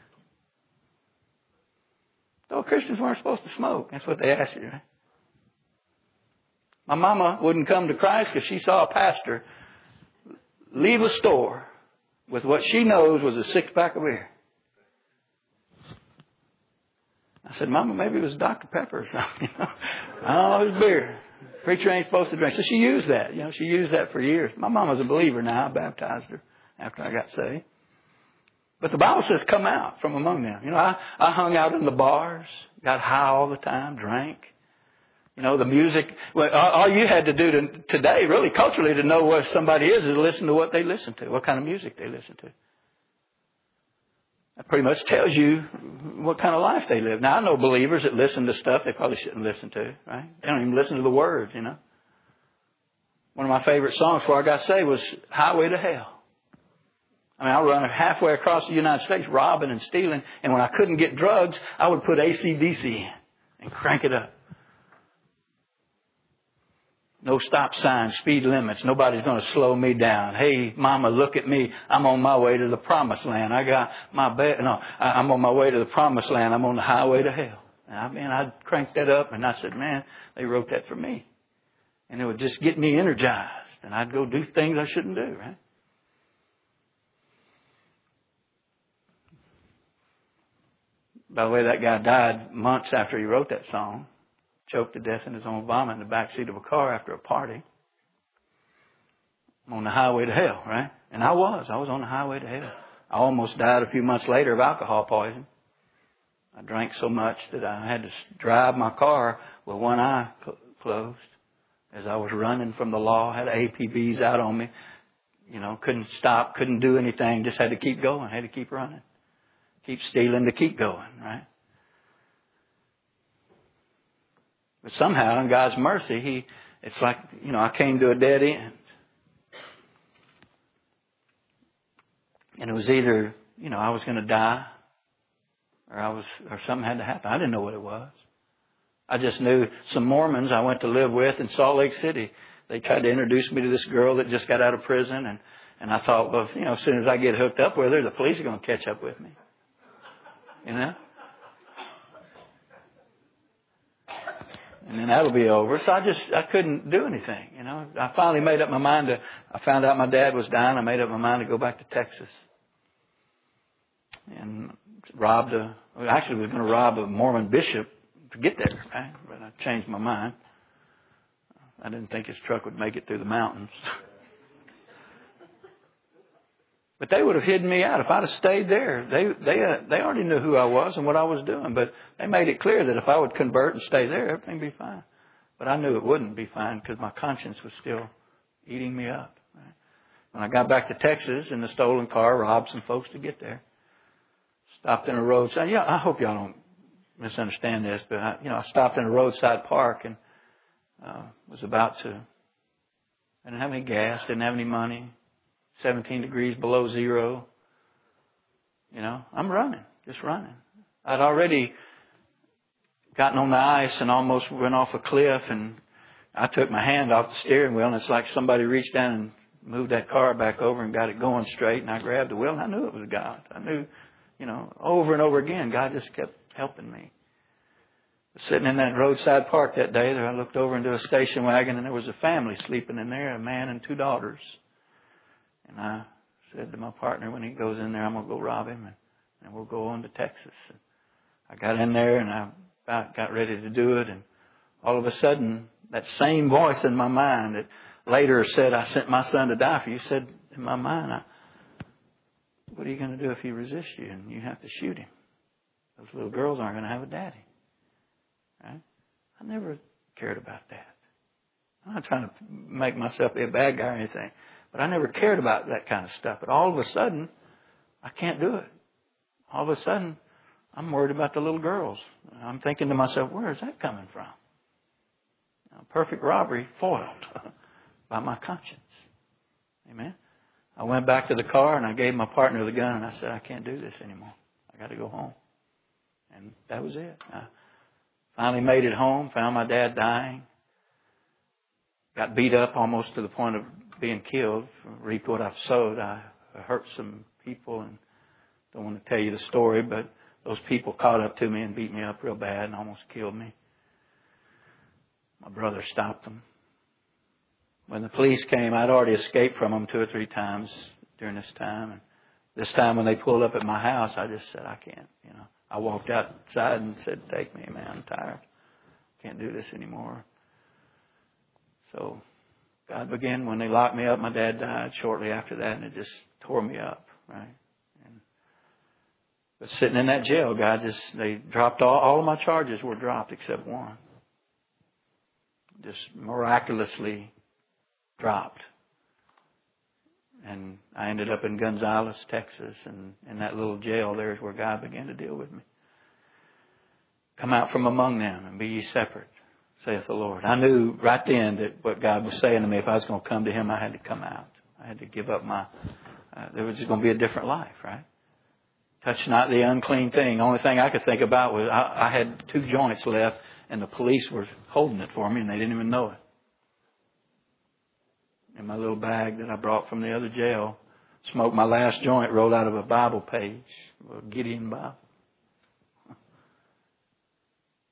So Christians weren't supposed to smoke. That's what they asked you, right? My mama wouldn't come to Christ because she saw a pastor leave a store with what she knows was a six-pack of beer. I said, Mama, maybe it was Doctor Pepper or something. You know? Oh, it was beer. Preacher ain't supposed to drink. So she used that. You know, she used that for years. My mom was a believer now. I baptized her after I got saved. But the Bible says, come out from among them. You know, I, I hung out in the bars, got high all the time, drank. You know, the music. Well, all you had to do to, today, really culturally, to know where somebody is, is listen to what they listen to, what kind of music they listen to. That pretty much tells you what kind of life they live. Now, I know believers that listen to stuff they probably shouldn't listen to, right? They don't even listen to the words, you know. One of my favorite songs before I got saved was Highway to Hell. I mean, I run halfway across the United States robbing and stealing, and when I couldn't get drugs, I would put A C D C in and crank it up. No stop signs, speed limits. Nobody's going to slow me down. Hey, Mama, look at me. I'm on my way to the promised land. I got my bed. No, I'm on my way to the promised land. I'm on the highway to hell. And I mean, I'd crank that up and I said, man, they wrote that for me. And it would just get me energized. And I'd go do things I shouldn't do, right? By the way, that guy died months after he wrote that song. Choked to death in his own vomit in the backseat of a car after a party. On the highway to hell, right? And I was. I was on the highway to hell. I almost died a few months later of alcohol poisoning. I drank so much that I had to drive my car with one eye cl- closed as I was running from the law. I had A P Bs out on me. You know, couldn't stop, couldn't do anything. Just had to keep going. Had to keep running. Keep stealing to keep going, right? But somehow, in God's mercy, He, it's like, you know, I came to a dead end. And it was either, you know, I was going to die or I was, or something had to happen. I didn't know what it was. I just knew some Mormons I went to live with in Salt Lake City. They tried to introduce me to this girl that just got out of prison. And, and I thought, well, you know, as soon as I get hooked up with her, the police are going to catch up with me. You know? And then that'll be over. So I just, I couldn't do anything, you know. I finally made up my mind to, I found out my dad was dying. I made up my mind to go back to Texas. And robbed a, well, actually was going to rob a Mormon bishop to get there, right? But I changed my mind. I didn't think his truck would make it through the mountains. But they would have hidden me out if I'd have stayed there. They they uh, they already knew who I was and what I was doing. But they made it clear that if I would convert and stay there, everything would be fine. But I knew it wouldn't be fine because my conscience was still eating me up. Right? When I got back to Texas in the stolen car, robbed some folks to get there. Stopped in a roadside. Yeah, I hope y'all don't misunderstand this, but I, you know, I stopped in a roadside park and uh, was about to. I didn't have any gas, didn't have any money. seventeen degrees below zero. You know, I'm running, just running. I'd already gotten on the ice and almost went off a cliff, and I took my hand off the steering wheel, and it's like somebody reached down and moved that car back over and got it going straight, and I grabbed the wheel, and I knew it was God. I knew, you know, over and over again, God just kept helping me. Sitting in that roadside park that day, there I looked over into a station wagon, and there was a family sleeping in there, a man and two daughters. And I said to my partner, when he goes in there, I'm going to go rob him, and, and we'll go on to Texas. And I got in there, and I about got ready to do it, and all of a sudden, that same voice in my mind that later said, I sent my son to die for you, said in my mind, I, what are you going to do if he resists you and you have to shoot him? Those little girls aren't going to have a daddy. Right? I never cared about that. I'm not trying to make myself be a bad guy or anything. But I never cared about that kind of stuff. But all of a sudden, I can't do it. All of a sudden, I'm worried about the little girls. I'm thinking to myself, where is that coming from? A perfect robbery foiled by my conscience. Amen. I went back to the car and I gave my partner the gun and I said, I can't do this anymore. I got to go home. And that was it. I finally made it home, found my dad dying. Got beat up almost to the point of being killed. Reaped what I've sowed. I hurt some people and don't want to tell you the story, but those people caught up to me and beat me up real bad and almost killed me. My brother stopped them. When the police came, I'd already escaped from them two or three times during this time. And this time when they pulled up at my house, I just said, I can't, you know. I walked outside and said, take me, man, I'm tired. Can't do this anymore. So God began, when they locked me up, my dad died shortly after that, and it just tore me up, right? And, but sitting in that jail, God just, they dropped all, all of my charges were dropped except one. Just miraculously dropped. And I ended up in Gonzales, Texas, and in that little jail there is where God began to deal with me. Come out from among them and be ye separate, saith the Lord. I knew right then that what God was saying to me, if I was going to come to Him, I had to come out. I had to give up my, uh, there was just going to be a different life, right? Touch not the unclean thing. The only thing I could think about was I, I had two joints left and the police were holding it for me and they didn't even know it. In my little bag that I brought from the other jail, smoked my last joint, rolled out of a Bible page, a Gideon Bible.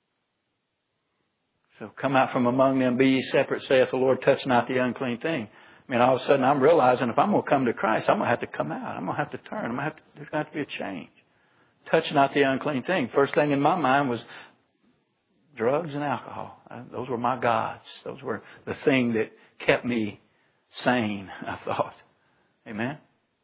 So come out from among them, be ye separate, saith the Lord, touch not the unclean thing. I mean, all of a sudden I'm realizing if I'm going to come to Christ, I'm going to have to come out. I'm going to have to turn. I'm going to have to, there's going to have to be a change. Touch not the unclean thing. First thing in my mind was drugs and alcohol. Those were my gods. Those were the thing that kept me sane, I thought. Amen?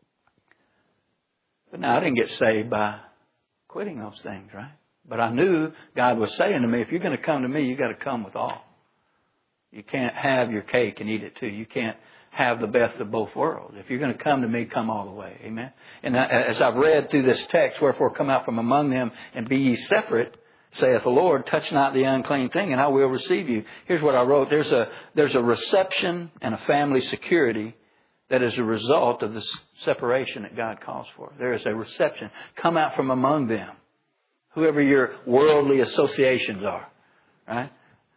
But now I didn't get saved by quitting those things, right? But I knew God was saying to me, if you're going to come to me, you've got to come with all. You can't have your cake and eat it too. You can't have the best of both worlds. If you're going to come to me, come all the way. Amen? And as I've read through this text, wherefore come out from among them and be ye separate, saith the Lord, touch not the unclean thing, and I will receive you. Here's what I wrote. There's a, there's a reception and a family security that is a result of the separation that God calls for. There is a reception. Come out from among them. Whoever your worldly associations are. Right?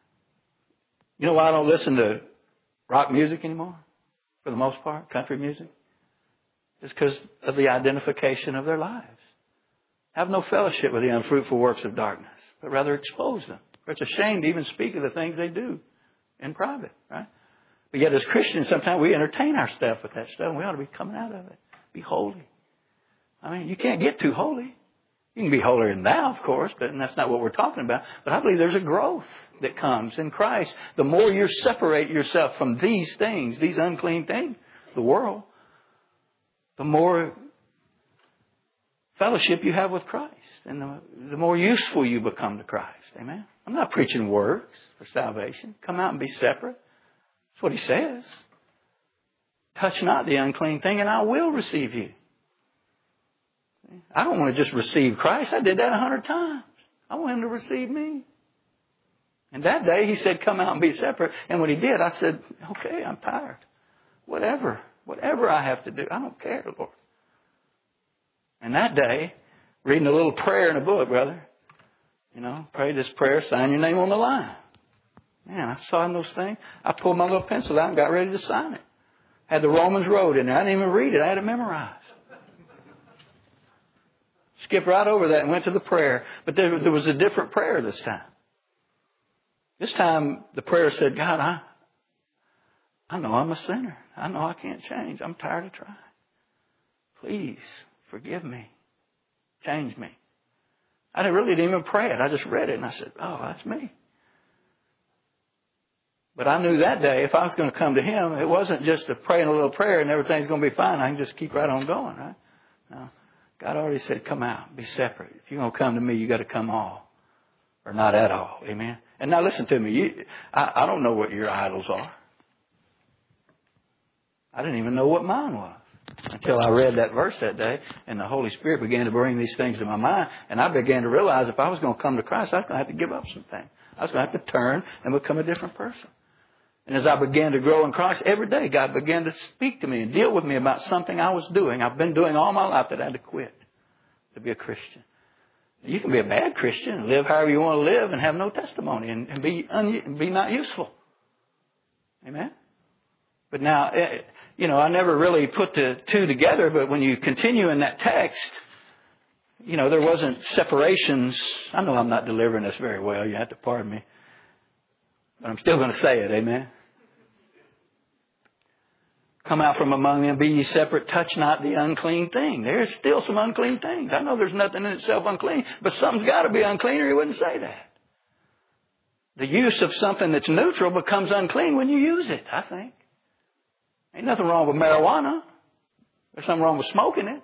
You know why I don't listen to rock music anymore? For the most part, country music? It's because of the identification of their lives. Have no fellowship with the unfruitful works of darkness, but rather expose them. For it's a shame to even speak of the things they do in private, right? But yet as Christians, sometimes we entertain our stuff with that stuff, and we ought to be coming out of it. Be holy. I mean, you can't get too holy. You can be holier than thou, of course, but that's not what we're talking about. But I believe there's a growth that comes in Christ. The more you separate yourself from these things, these unclean things, the world, the more fellowship you have with Christ. And the, the more useful you become to Christ. Amen? I'm not preaching works for salvation. Come out and be separate. That's what he says. Touch not the unclean thing and I will receive you. I don't want to just receive Christ. I did that a hundred times. I want him to receive me. And that day he said, come out and be separate. And when he did, I said, okay, I'm tired. Whatever. Whatever I have to do. I don't care, Lord. And that day, reading a little prayer in a book, brother. You know, pray this prayer, sign your name on the line. Man, I saw in those things. I pulled my little pencil out and got ready to sign it. Had the Romans Road in there. I didn't even read it. I had it memorized. Skipped right over that and went to the prayer. But there, there was a different prayer this time. This time the prayer said, God, I, I know I'm a sinner. I know I can't change. I'm tired of trying. Please forgive me. Change me. I really didn't even pray it. I just read it and I said, oh, that's me. But I knew that day if I was going to come to him, it wasn't just to pray in a little prayer and everything's going to be fine. I can just keep right on going, right? No. God already said, come out, be separate. If you're going to come to me, you got to come all or not at all. Amen. And now listen to me. You, I, I don't know what your idols are. I didn't even know what mine was until I read that verse that day and the Holy Spirit began to bring these things to my mind. And I began to realize if I was going to come to Christ, I was going to have to give up some things. I was going to have to turn and become a different person. And as I began to grow in Christ, every day God began to speak to me and deal with me about something I was doing. I've been doing all my life that I had to quit to be a Christian. You can be a bad Christian and live however you want to live and have no testimony and, and be un, and be not useful. Amen? But now, you know, I never really put the two together, but when you continue in that text, you know, there wasn't separations. I know I'm not delivering this very well. You have to pardon me. But I'm still going to say it. Amen. Come out from among them, be ye separate, touch not the unclean thing. There's still some unclean things. I know there's nothing in itself unclean, but something's got to be unclean or he wouldn't say that. The use of something that's neutral becomes unclean when you use it, I think. Ain't nothing wrong with marijuana. There's something wrong with smoking it.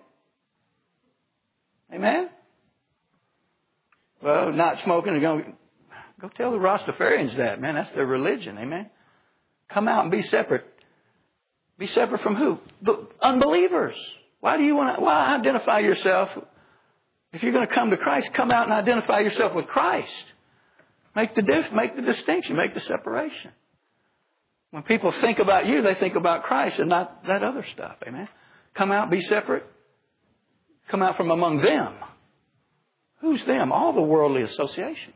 Amen? Well, not smoking is going to... Go tell the Rastafarians that, man. That's their religion. Amen. Come out and be separate. Be separate from who? The unbelievers. Why do you want to, why identify yourself? If you're going to come to Christ, come out and identify yourself with Christ. Make the diff, make the distinction, make the separation. When people think about you, they think about Christ and not that other stuff. Amen. Come out, be separate. Come out from among them. Who's them? All the worldly associations.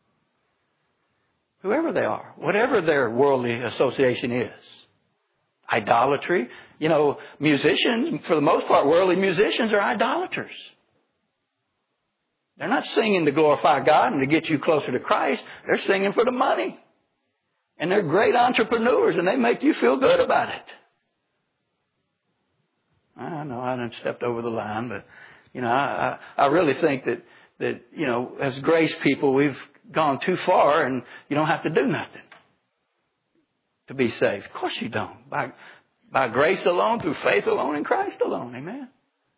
Whoever they are, whatever their worldly association is. Idolatry. You know, musicians, for the most part, worldly musicians are idolaters. They're not singing to glorify God and to get you closer to Christ. They're singing for the money. And they're great entrepreneurs, and they make you feel good about it. I know I done stepped over the line, but, you know, I, I, I really think that, that, you know, as grace people, we've gone too far, and you don't have to do nothing to be saved. Of course you don't. By, by grace alone, through faith alone, in Christ alone. Amen.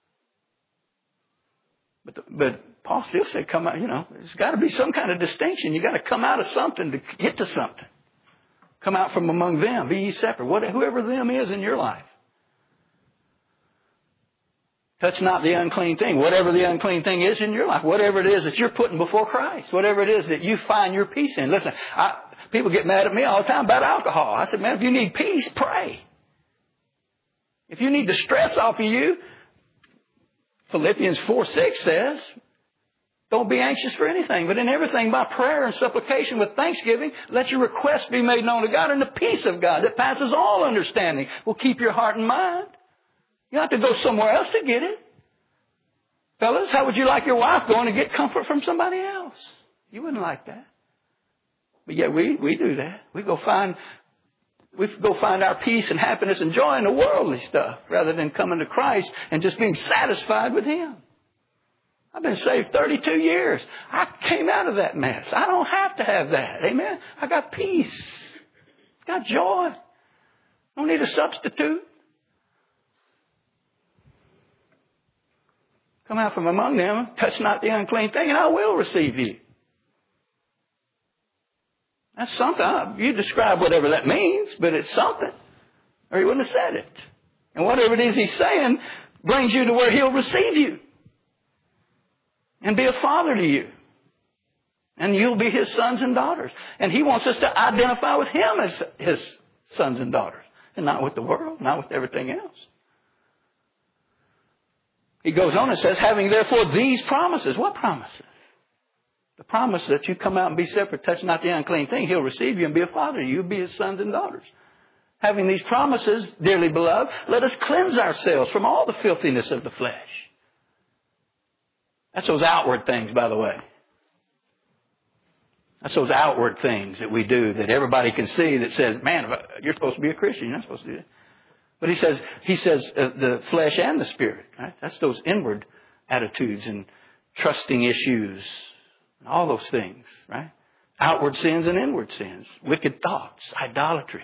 But, the, but Paul still said, come out, you know, there's got to be some kind of distinction. You got to come out of something to get to something. Come out from among them. Be ye separate. What, whoever them is in your life. Touch not the unclean thing. Whatever the unclean thing is in your life. Whatever it is that you're putting before Christ. Whatever it is that you find your peace in. Listen, I, people get mad at me all the time about alcohol. I said, man, if you need peace, pray. If you need the stress off of you, Philippians four six says, don't be anxious for anything, but in everything by prayer and supplication with thanksgiving, let your requests be made known to God, and the peace of God that passes all understanding will keep your heart and mind. You don't have to go somewhere else to get it. Fellas, how would you like your wife going to get comfort from somebody else? You wouldn't like that. But yet we, we do that. We go find, we go find our peace and happiness and joy in the worldly stuff rather than coming to Christ and just being satisfied with Him. I've been saved thirty-two years. I came out of that mess. I don't have to have that. Amen. I got peace. Got joy. Don't need a substitute. Come out from among them, touch not the unclean thing, and I will receive you. That's something. You describe whatever that means, but it's something. Or He wouldn't have said it. And whatever it is He's saying brings you to where He'll receive you. And be a father to you. And you'll be His sons and daughters. And He wants us to identify with Him as His sons and daughters. And not with the world, not with everything else. He goes on and says, having therefore these promises. What promises? The promise that you come out and be separate, touch not the unclean thing. He'll receive you and be a father. You'll be His sons and daughters. Having these promises, dearly beloved, let us cleanse ourselves from all the filthiness of the flesh. That's those outward things, by the way. That's those outward things that we do that everybody can see that says, man, you're supposed to be a Christian. You're not supposed to do that. But he says, he says uh, the flesh and the spirit, right? That's those inward attitudes and trusting issues, and all those things, right? Outward sins and inward sins, wicked thoughts, idolatry.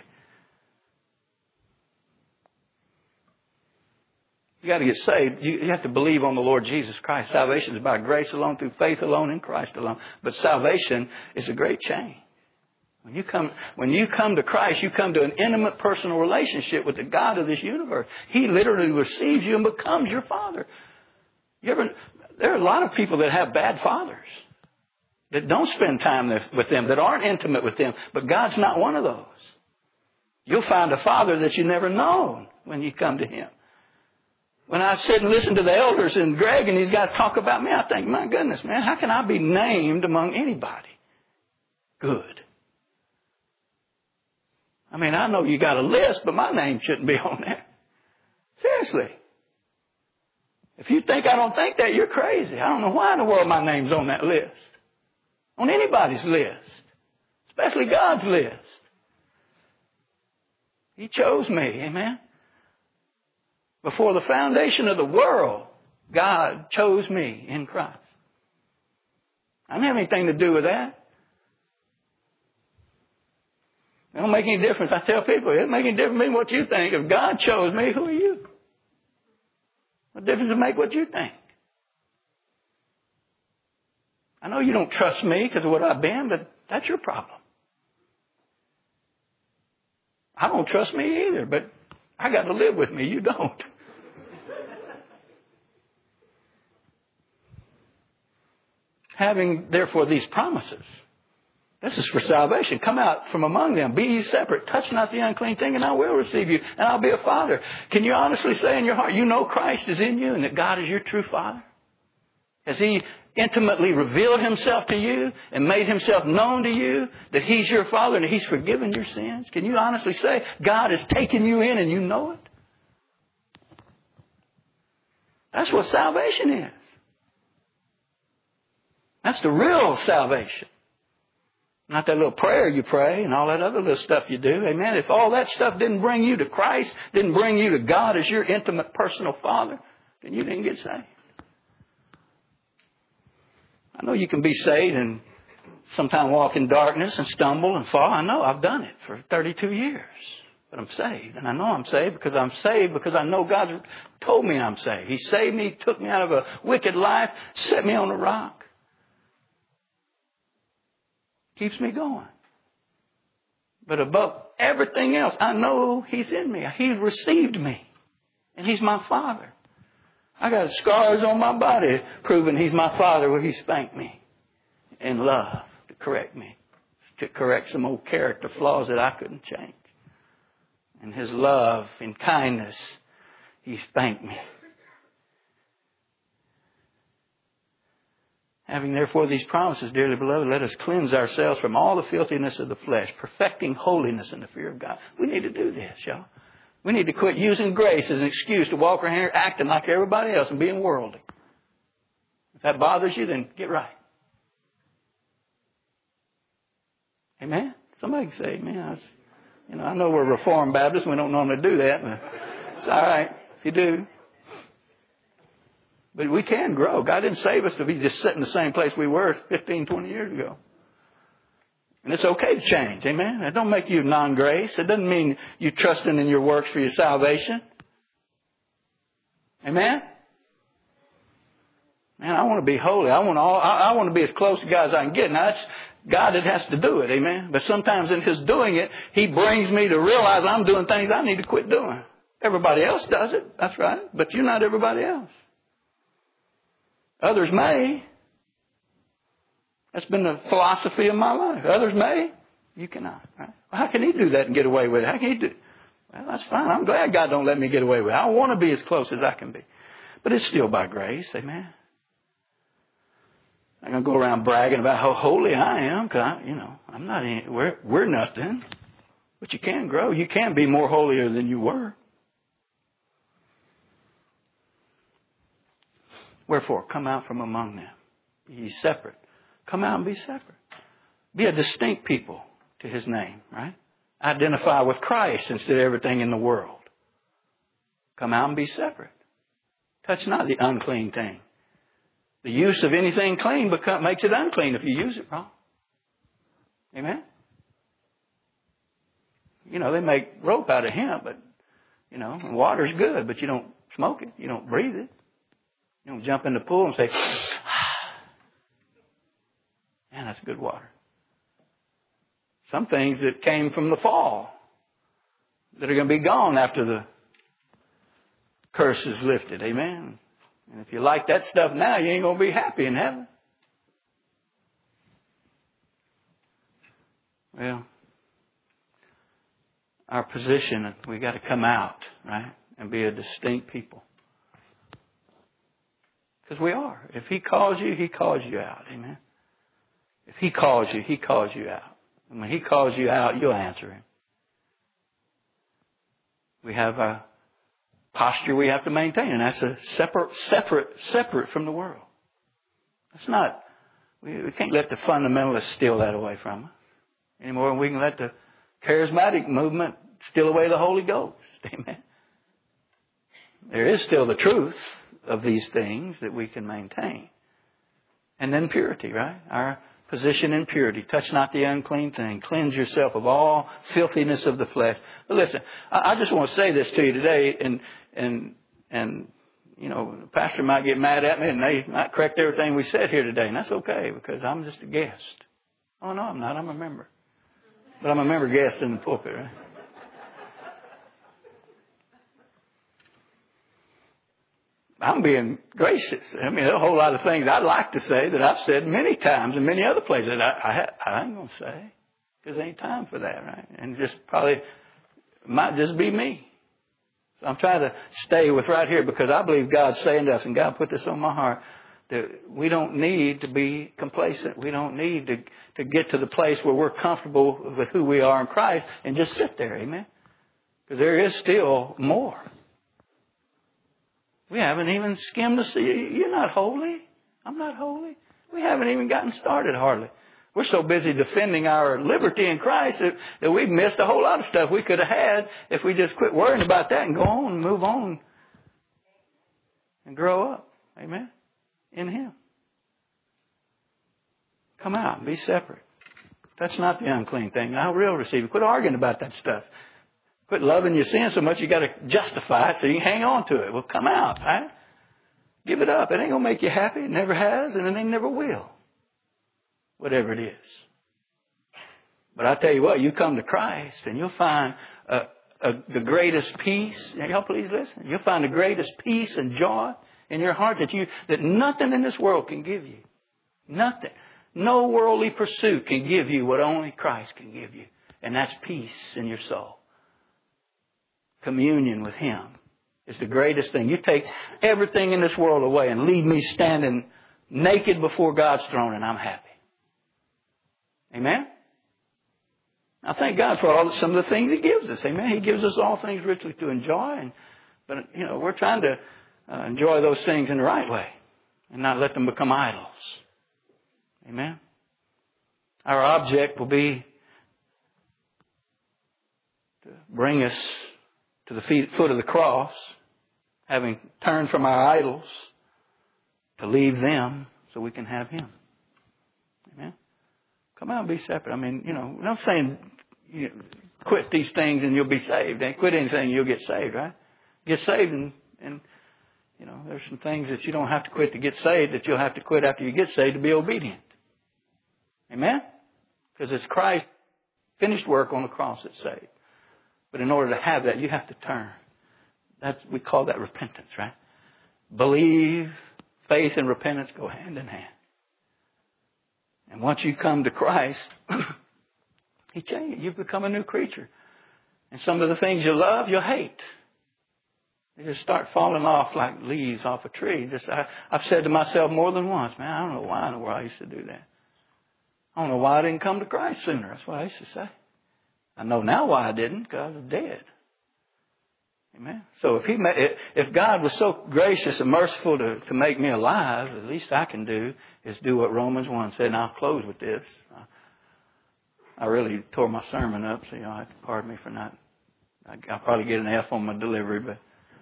You got to get saved. You, you have to believe on the Lord Jesus Christ. Salvation is by grace alone, through faith alone, in Christ alone. But salvation is a great change. When you come, when you come to Christ, you come to an intimate personal relationship with the God of this universe. He literally receives you and becomes your father. You ever, there are a lot of people that have bad fathers, that don't spend time with them, that aren't intimate with them. But God's not one of those. You'll find a father that you never known when you come to Him. When I sit and listen to the elders and Greg and these guys talk about me, I think, my goodness, man, how can I be named among anybody good? I mean, I know you got a list, but my name shouldn't be on there. Seriously. If you think I don't think that, you're crazy. I don't know why in the world my name's on that list. On anybody's list. Especially God's list. He chose me. Amen. Before the foundation of the world, God chose me in Christ. I don't have anything to do with that. It don't make any difference. I tell people, it don't make any difference to me what you think. If God chose me, who are you? What difference does it make what you think? I know you don't trust me because of what I've been, but that's your problem. I don't trust me either, but I got to live with me. You don't. Having, therefore, these promises. This is for salvation. Come out from among them. Be ye separate. Touch not the unclean thing, and I will receive you, and I'll be a father. Can you honestly say in your heart, you know Christ is in you and that God is your true father? Has He intimately revealed Himself to you and made Himself known to you that He's your father and that He's forgiven your sins? Can you honestly say God has taken you in and you know it? That's what salvation is. That's the real salvation. Not that little prayer you pray and all that other little stuff you do. Amen. If all that stuff didn't bring you to Christ, didn't bring you to God as your intimate personal Father, then you didn't get saved. I know you can be saved and sometimes walk in darkness and stumble and fall. I know. I've done it for thirty-two years. But I'm saved. And I know I'm saved because I'm saved because I know God told me I'm saved. He saved me, took me out of a wicked life, set me on a rock. Keeps me going. But above everything else, I know He's in me. He's received me. And He's my Father. I got scars on my body proving He's my Father where He spanked me in love to correct me. To correct some old character flaws that I couldn't change. And His love and kindness, He spanked me. Having therefore these promises, dearly beloved, let us cleanse ourselves from all the filthiness of the flesh, perfecting holiness in the fear of God. We need to do this, y'all. We need to quit using grace as an excuse to walk around here acting like everybody else and being worldly. If that bothers you, then get right. Amen? Somebody can say amen. I was, you know, I know we're Reformed Baptists. We don't normally do that, but it's all right if you do. But we can grow. God didn't save us to be just sitting in the same place we were fifteen, twenty years ago. And it's okay to change. Amen? It don't make you non-grace. It doesn't mean you trusting in your works for your salvation. Amen? Man, I want to be holy. I want to, all, I, I want to be as close to God as I can get. Now, that's God that has to do it. Amen? But sometimes in His doing it, He brings me to realize I'm doing things I need to quit doing. Everybody else does it. That's right. But you're not everybody else. Others may. That's been the philosophy of my life. Others may. You cannot. Right? Well, how can he do that and get away with it? How can he do it? Well, that's fine. I'm glad God don't let me get away with it. I want to be as close as I can be. But it's still by grace. Amen. I'm going to go around bragging about how holy I am. Cause I, you know, I'm not, any, we're, we're nothing. But you can grow. You can be more holier than you were. Wherefore, come out from among them. Be ye separate. Come out and be separate. Be a distinct people to His name, right? Identify with Christ instead of everything in the world. Come out and be separate. Touch not the unclean thing. The use of anything clean become, makes it unclean if you use it wrong. Amen? You know, they make rope out of hemp, but, you know, water's good, but you don't smoke it. You don't breathe it. You don't jump in the pool and say, man, that's good water. Some things that came from the fall that are going to be gone after the curse is lifted. Amen. And if you like that stuff now, you ain't going to be happy in heaven. Well, our position, we got to come out, right, and be a distinct people. Because we are. If He calls you, He calls you out. Amen. If He calls you, He calls you out. And when He calls you out, you'll answer Him. We have a posture we have to maintain, and that's a separate, separate, separate from the world. That's not, we, we can't let the fundamentalists steal that away from us anymore. We can let the charismatic movement steal away the Holy Ghost. Amen. There is still the truth of these things that we can maintain. And then purity, right? Our position in purity. Touch not the unclean thing. Cleanse yourself of all filthiness of the flesh. But listen, I just want to say this to you today, and and and you know, the pastor might get mad at me and they might correct everything we said here today, and that's okay because I'm just a guest. Oh no, I'm not. I'm a member. But I'm a member guest in the pulpit, right? I'm being gracious. I mean, there are a whole lot of things I'd like to say that I've said many times in many other places that I, I, I ain't going to say because there ain't time for that, right? And just probably might just be me. So I'm trying to stay with right here because I believe God's saying to us, and God put this on my heart, that we don't need to be complacent. We don't need to, to get to the place where we're comfortable with who we are in Christ and just sit there, amen? Because there is still more. We haven't even skimmed the sea. You're not holy. I'm not holy. We haven't even gotten started hardly. We're so busy defending our liberty in Christ that, that we've missed a whole lot of stuff we could have had if we just quit worrying about that and go on and move on and grow up. Amen? In Him. Come out and be separate. That's not the unclean thing. I will receive it. Quit arguing about that stuff. Quit loving your sin so much you got to justify it so you can hang on to it. Well, come out, right? Give it up. It ain't going to make you happy. It never has, and it ain't never will. Whatever it is. But I tell you what, you come to Christ and you'll find uh, uh, the greatest peace. Y'all please listen. You'll find the greatest peace and joy in your heart that you that nothing in this world can give you. Nothing. No worldly pursuit can give you what only Christ can give you. And that's peace in your soul. Communion with Him is the greatest thing. You take everything in this world away and leave me standing naked before God's throne and I'm happy. Amen? I thank God for all some of the things He gives us. Amen? He gives us all things richly to enjoy. And, but, you know, we're trying to uh, enjoy those things in the right way and not let them become idols. Amen? Our object will be to bring us to the feet, foot of the cross, having turned from our idols, to leave them so we can have Him. Amen? Come out and be separate. I mean, you know, I'm not saying you know, quit these things and you'll be saved. Ain't quit anything and you'll get saved, right? Get saved and, and, you know, there's some things that you don't have to quit to get saved that you'll have to quit after you get saved to be obedient. Amen? Because it's Christ's finished work on the cross that saved. But in order to have that, you have to turn. That's, we call that repentance, right? Believe, faith, and repentance go hand in hand. And once you come to Christ, He changed. You've become a new creature. And some of the things you love, you'll hate. They just start falling off like leaves off a tree. Just I, I've said to myself more than once, man, I don't know why in the world I used to do that. I don't know why I didn't come to Christ sooner. That's what I used to say. I know now why I didn't, because I was dead. Amen. So if he, if God was so gracious and merciful to, to make me alive, the least I can do is do what Romans one said. And I'll close with this. I, I really tore my sermon up, so you know, I pardon me for not. I, I'll probably get an F on my delivery, but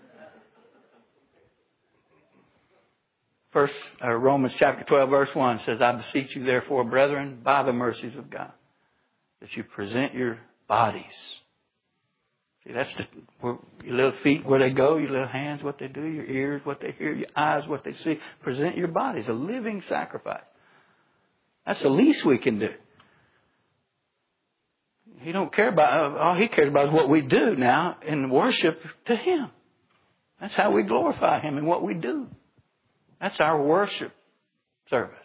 first uh, Romans chapter twelve, verse one says, "I beseech you, therefore, brethren, by the mercies of God, that you present your bodies." See, that's the, where your little feet, where they go, your little hands, what they do, your ears, what they hear, your eyes, what they see. Present your bodies, a living sacrifice. That's the least we can do. He don't care about, all He cares about is what we do now in worship to Him. That's how we glorify Him in what we do. That's our worship service.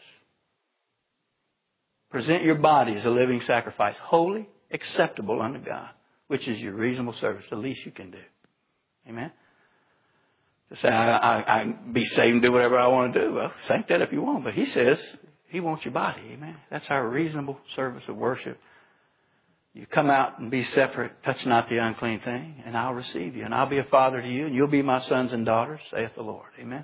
Present your bodies a living sacrifice, holy, acceptable unto God, which is your reasonable service, the least you can do. Amen? To say, I, I, I be saved and do whatever I want to do. Well, think that if you want. But He says He wants your body. Amen? That's our reasonable service of worship. You come out and be separate, touch not the unclean thing, and I'll receive you. And I'll be a father to you, and you'll be my sons and daughters, saith the Lord. Amen?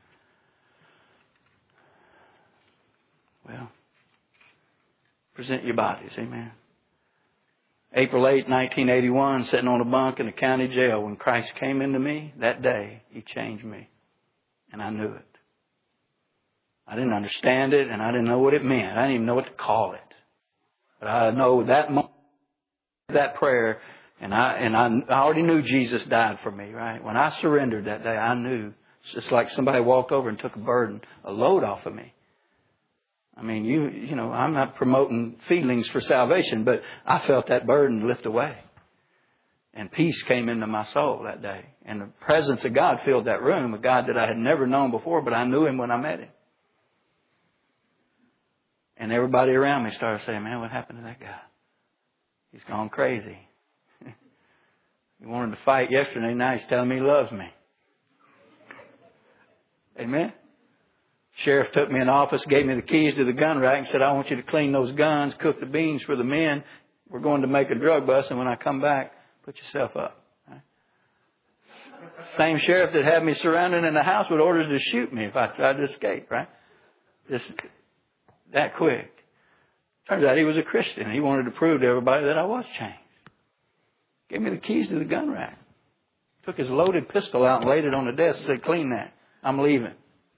Well, present your bodies. Amen? April eighth, nineteen eighty-one, sitting on a bunk in a county jail, when Christ came into me, that day, He changed me. And I knew it. I didn't understand it, and I didn't know what it meant. I didn't even know what to call it. But I know that moment, that prayer, and I and I, I already knew Jesus died for me, right? When I surrendered that day, I knew. It's just like somebody walked over and took a burden, a load off of me. I mean, you you know, I'm not promoting feelings for salvation, but I felt that burden lift away. And peace came into my soul that day. And the presence of God filled that room, a God that I had never known before, but I knew Him when I met Him. And everybody around me started saying, man, what happened to that guy? He's gone crazy. He wanted to fight yesterday, now he's telling me he loves me. Amen? Sheriff took me in the office, gave me the keys to the gun rack and said, I want you to clean those guns, cook the beans for the men. We're going to make a drug bust, and when I come back, put yourself up. Right? Same sheriff that had me surrounded in the house with orders to shoot me if I tried to escape, right? Just that quick. Turns out he was a Christian. He wanted to prove to everybody that I was changed. Gave me the keys to the gun rack. Took his loaded pistol out and laid it on the desk and said, clean that. I'm leaving.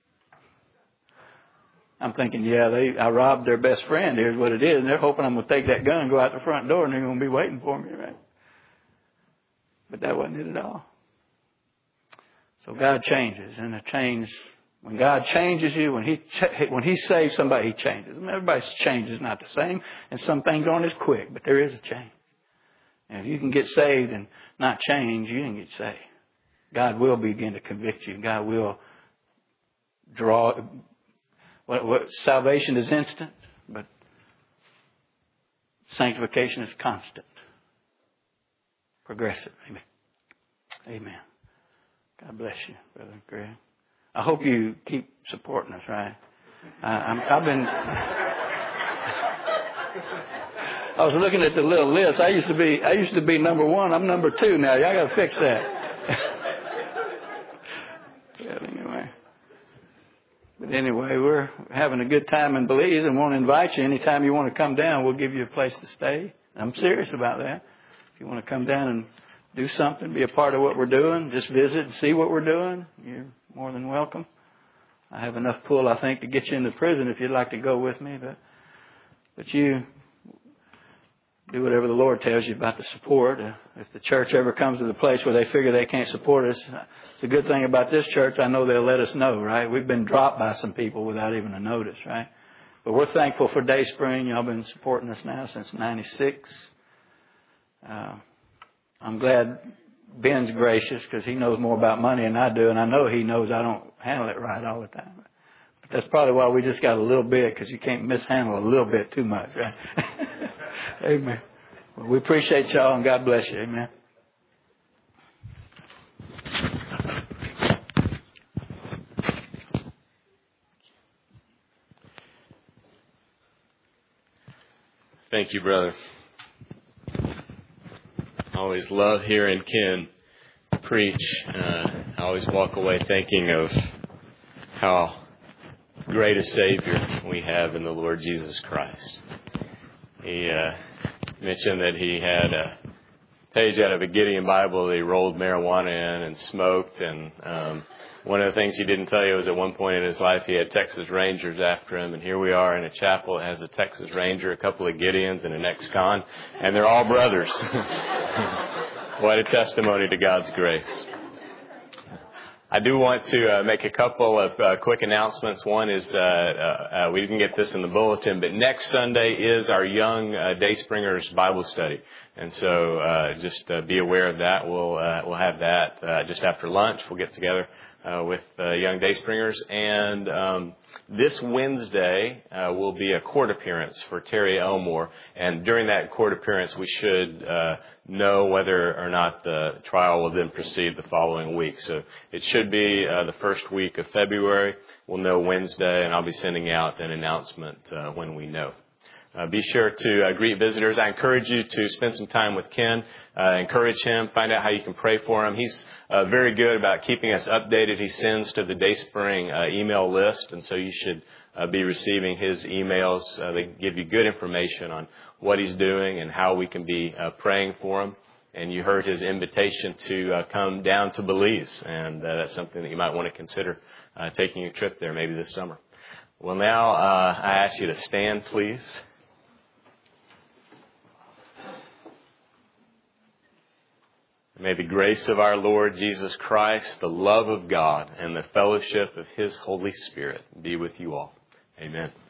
I'm thinking, yeah, they, I robbed their best friend. Here's what it is. And they're hoping I'm going to take that gun and go out the front door and they're going to be waiting for me, right? But that wasn't it at all. So God changes. And the change, when God changes you, when He when He saves somebody, He changes. And everybody's change is not the same. And some things aren't as quick, but there is a change. And if you can get saved and not change, you can get saved. God will begin to convict you. God will draw. What, what, salvation is instant, but sanctification is constant. Progressive. Amen. Amen. God bless you, Brother Greg. I hope you keep supporting us, right? I, I'm, I've been... I was looking at the little list. I used to be, I used to be number one. I'm number two now. Y'all got to fix that. Yeah, anyway. But anyway, we're having a good time in Belize and want to invite you. Anytime you want to come down, we'll give you a place to stay. I'm serious about that. If you want to come down and do something, be a part of what we're doing, just visit and see what we're doing, you're more than welcome. I have enough pull, I think, to get you into prison if you'd like to go with me. But, but you do whatever the Lord tells you about the support. Uh, if the church ever comes to the place where they figure they can't support us, the good thing about this church, I know they'll let us know, right? We've been dropped by some people without even a notice, right? But we're thankful for Dayspring. Y'all been supporting us now since ninety-six. Uh, I'm glad Ben's gracious because he knows more about money than I do, and I know he knows I don't handle it right all the time. But that's probably why we just got a little bit, because you can't mishandle a little bit too much, right? Amen. Well, we appreciate y'all, and God bless you. Amen. Thank you, brother. I always love hearing Ken preach. Uh, I always walk away thinking of how great a Savior we have in the Lord Jesus Christ. He uh, mentioned that he had a page out of a Gideon Bible that he rolled marijuana in and smoked. And um, one of the things he didn't tell you was at one point in his life he had Texas Rangers after him. And here we are in a chapel that has a Texas Ranger, a couple of Gideons, and an ex-con. And they're all brothers. What a testimony to God's grace. I do want to uh, make a couple of uh, quick announcements. One is, uh, uh, uh, we didn't get this in the bulletin, but next Sunday is our Young uh, Dayspringers Bible study. And so uh, just uh, be aware of that. We'll uh, we'll have that uh, just after lunch. We'll get together uh, with uh, Young Dayspringers. And um, this Wednesday uh, will be a court appearance for Terry Elmore. And during that court appearance, we should uh, know whether or not the trial will then proceed the following week. So it should be uh, the first week of February. We'll know Wednesday, and I'll be sending out an announcement uh, when we know. Uh, be sure to uh, greet visitors. I encourage you to spend some time with Ken. Uh, encourage him. Find out how you can pray for him. He's uh, very good about keeping us updated. He sends to the Dayspring uh, email list, and so you should uh, be receiving his emails. Uh, they give you good information on what he's doing and how we can be uh, praying for him. And you heard his invitation to uh, come down to Belize, and uh, that's something that you might want to consider uh, taking a trip there maybe this summer. Well, now uh, I ask you to stand, please. May the grace of our Lord Jesus Christ, the love of God, and the fellowship of His Holy Spirit be with you all. Amen.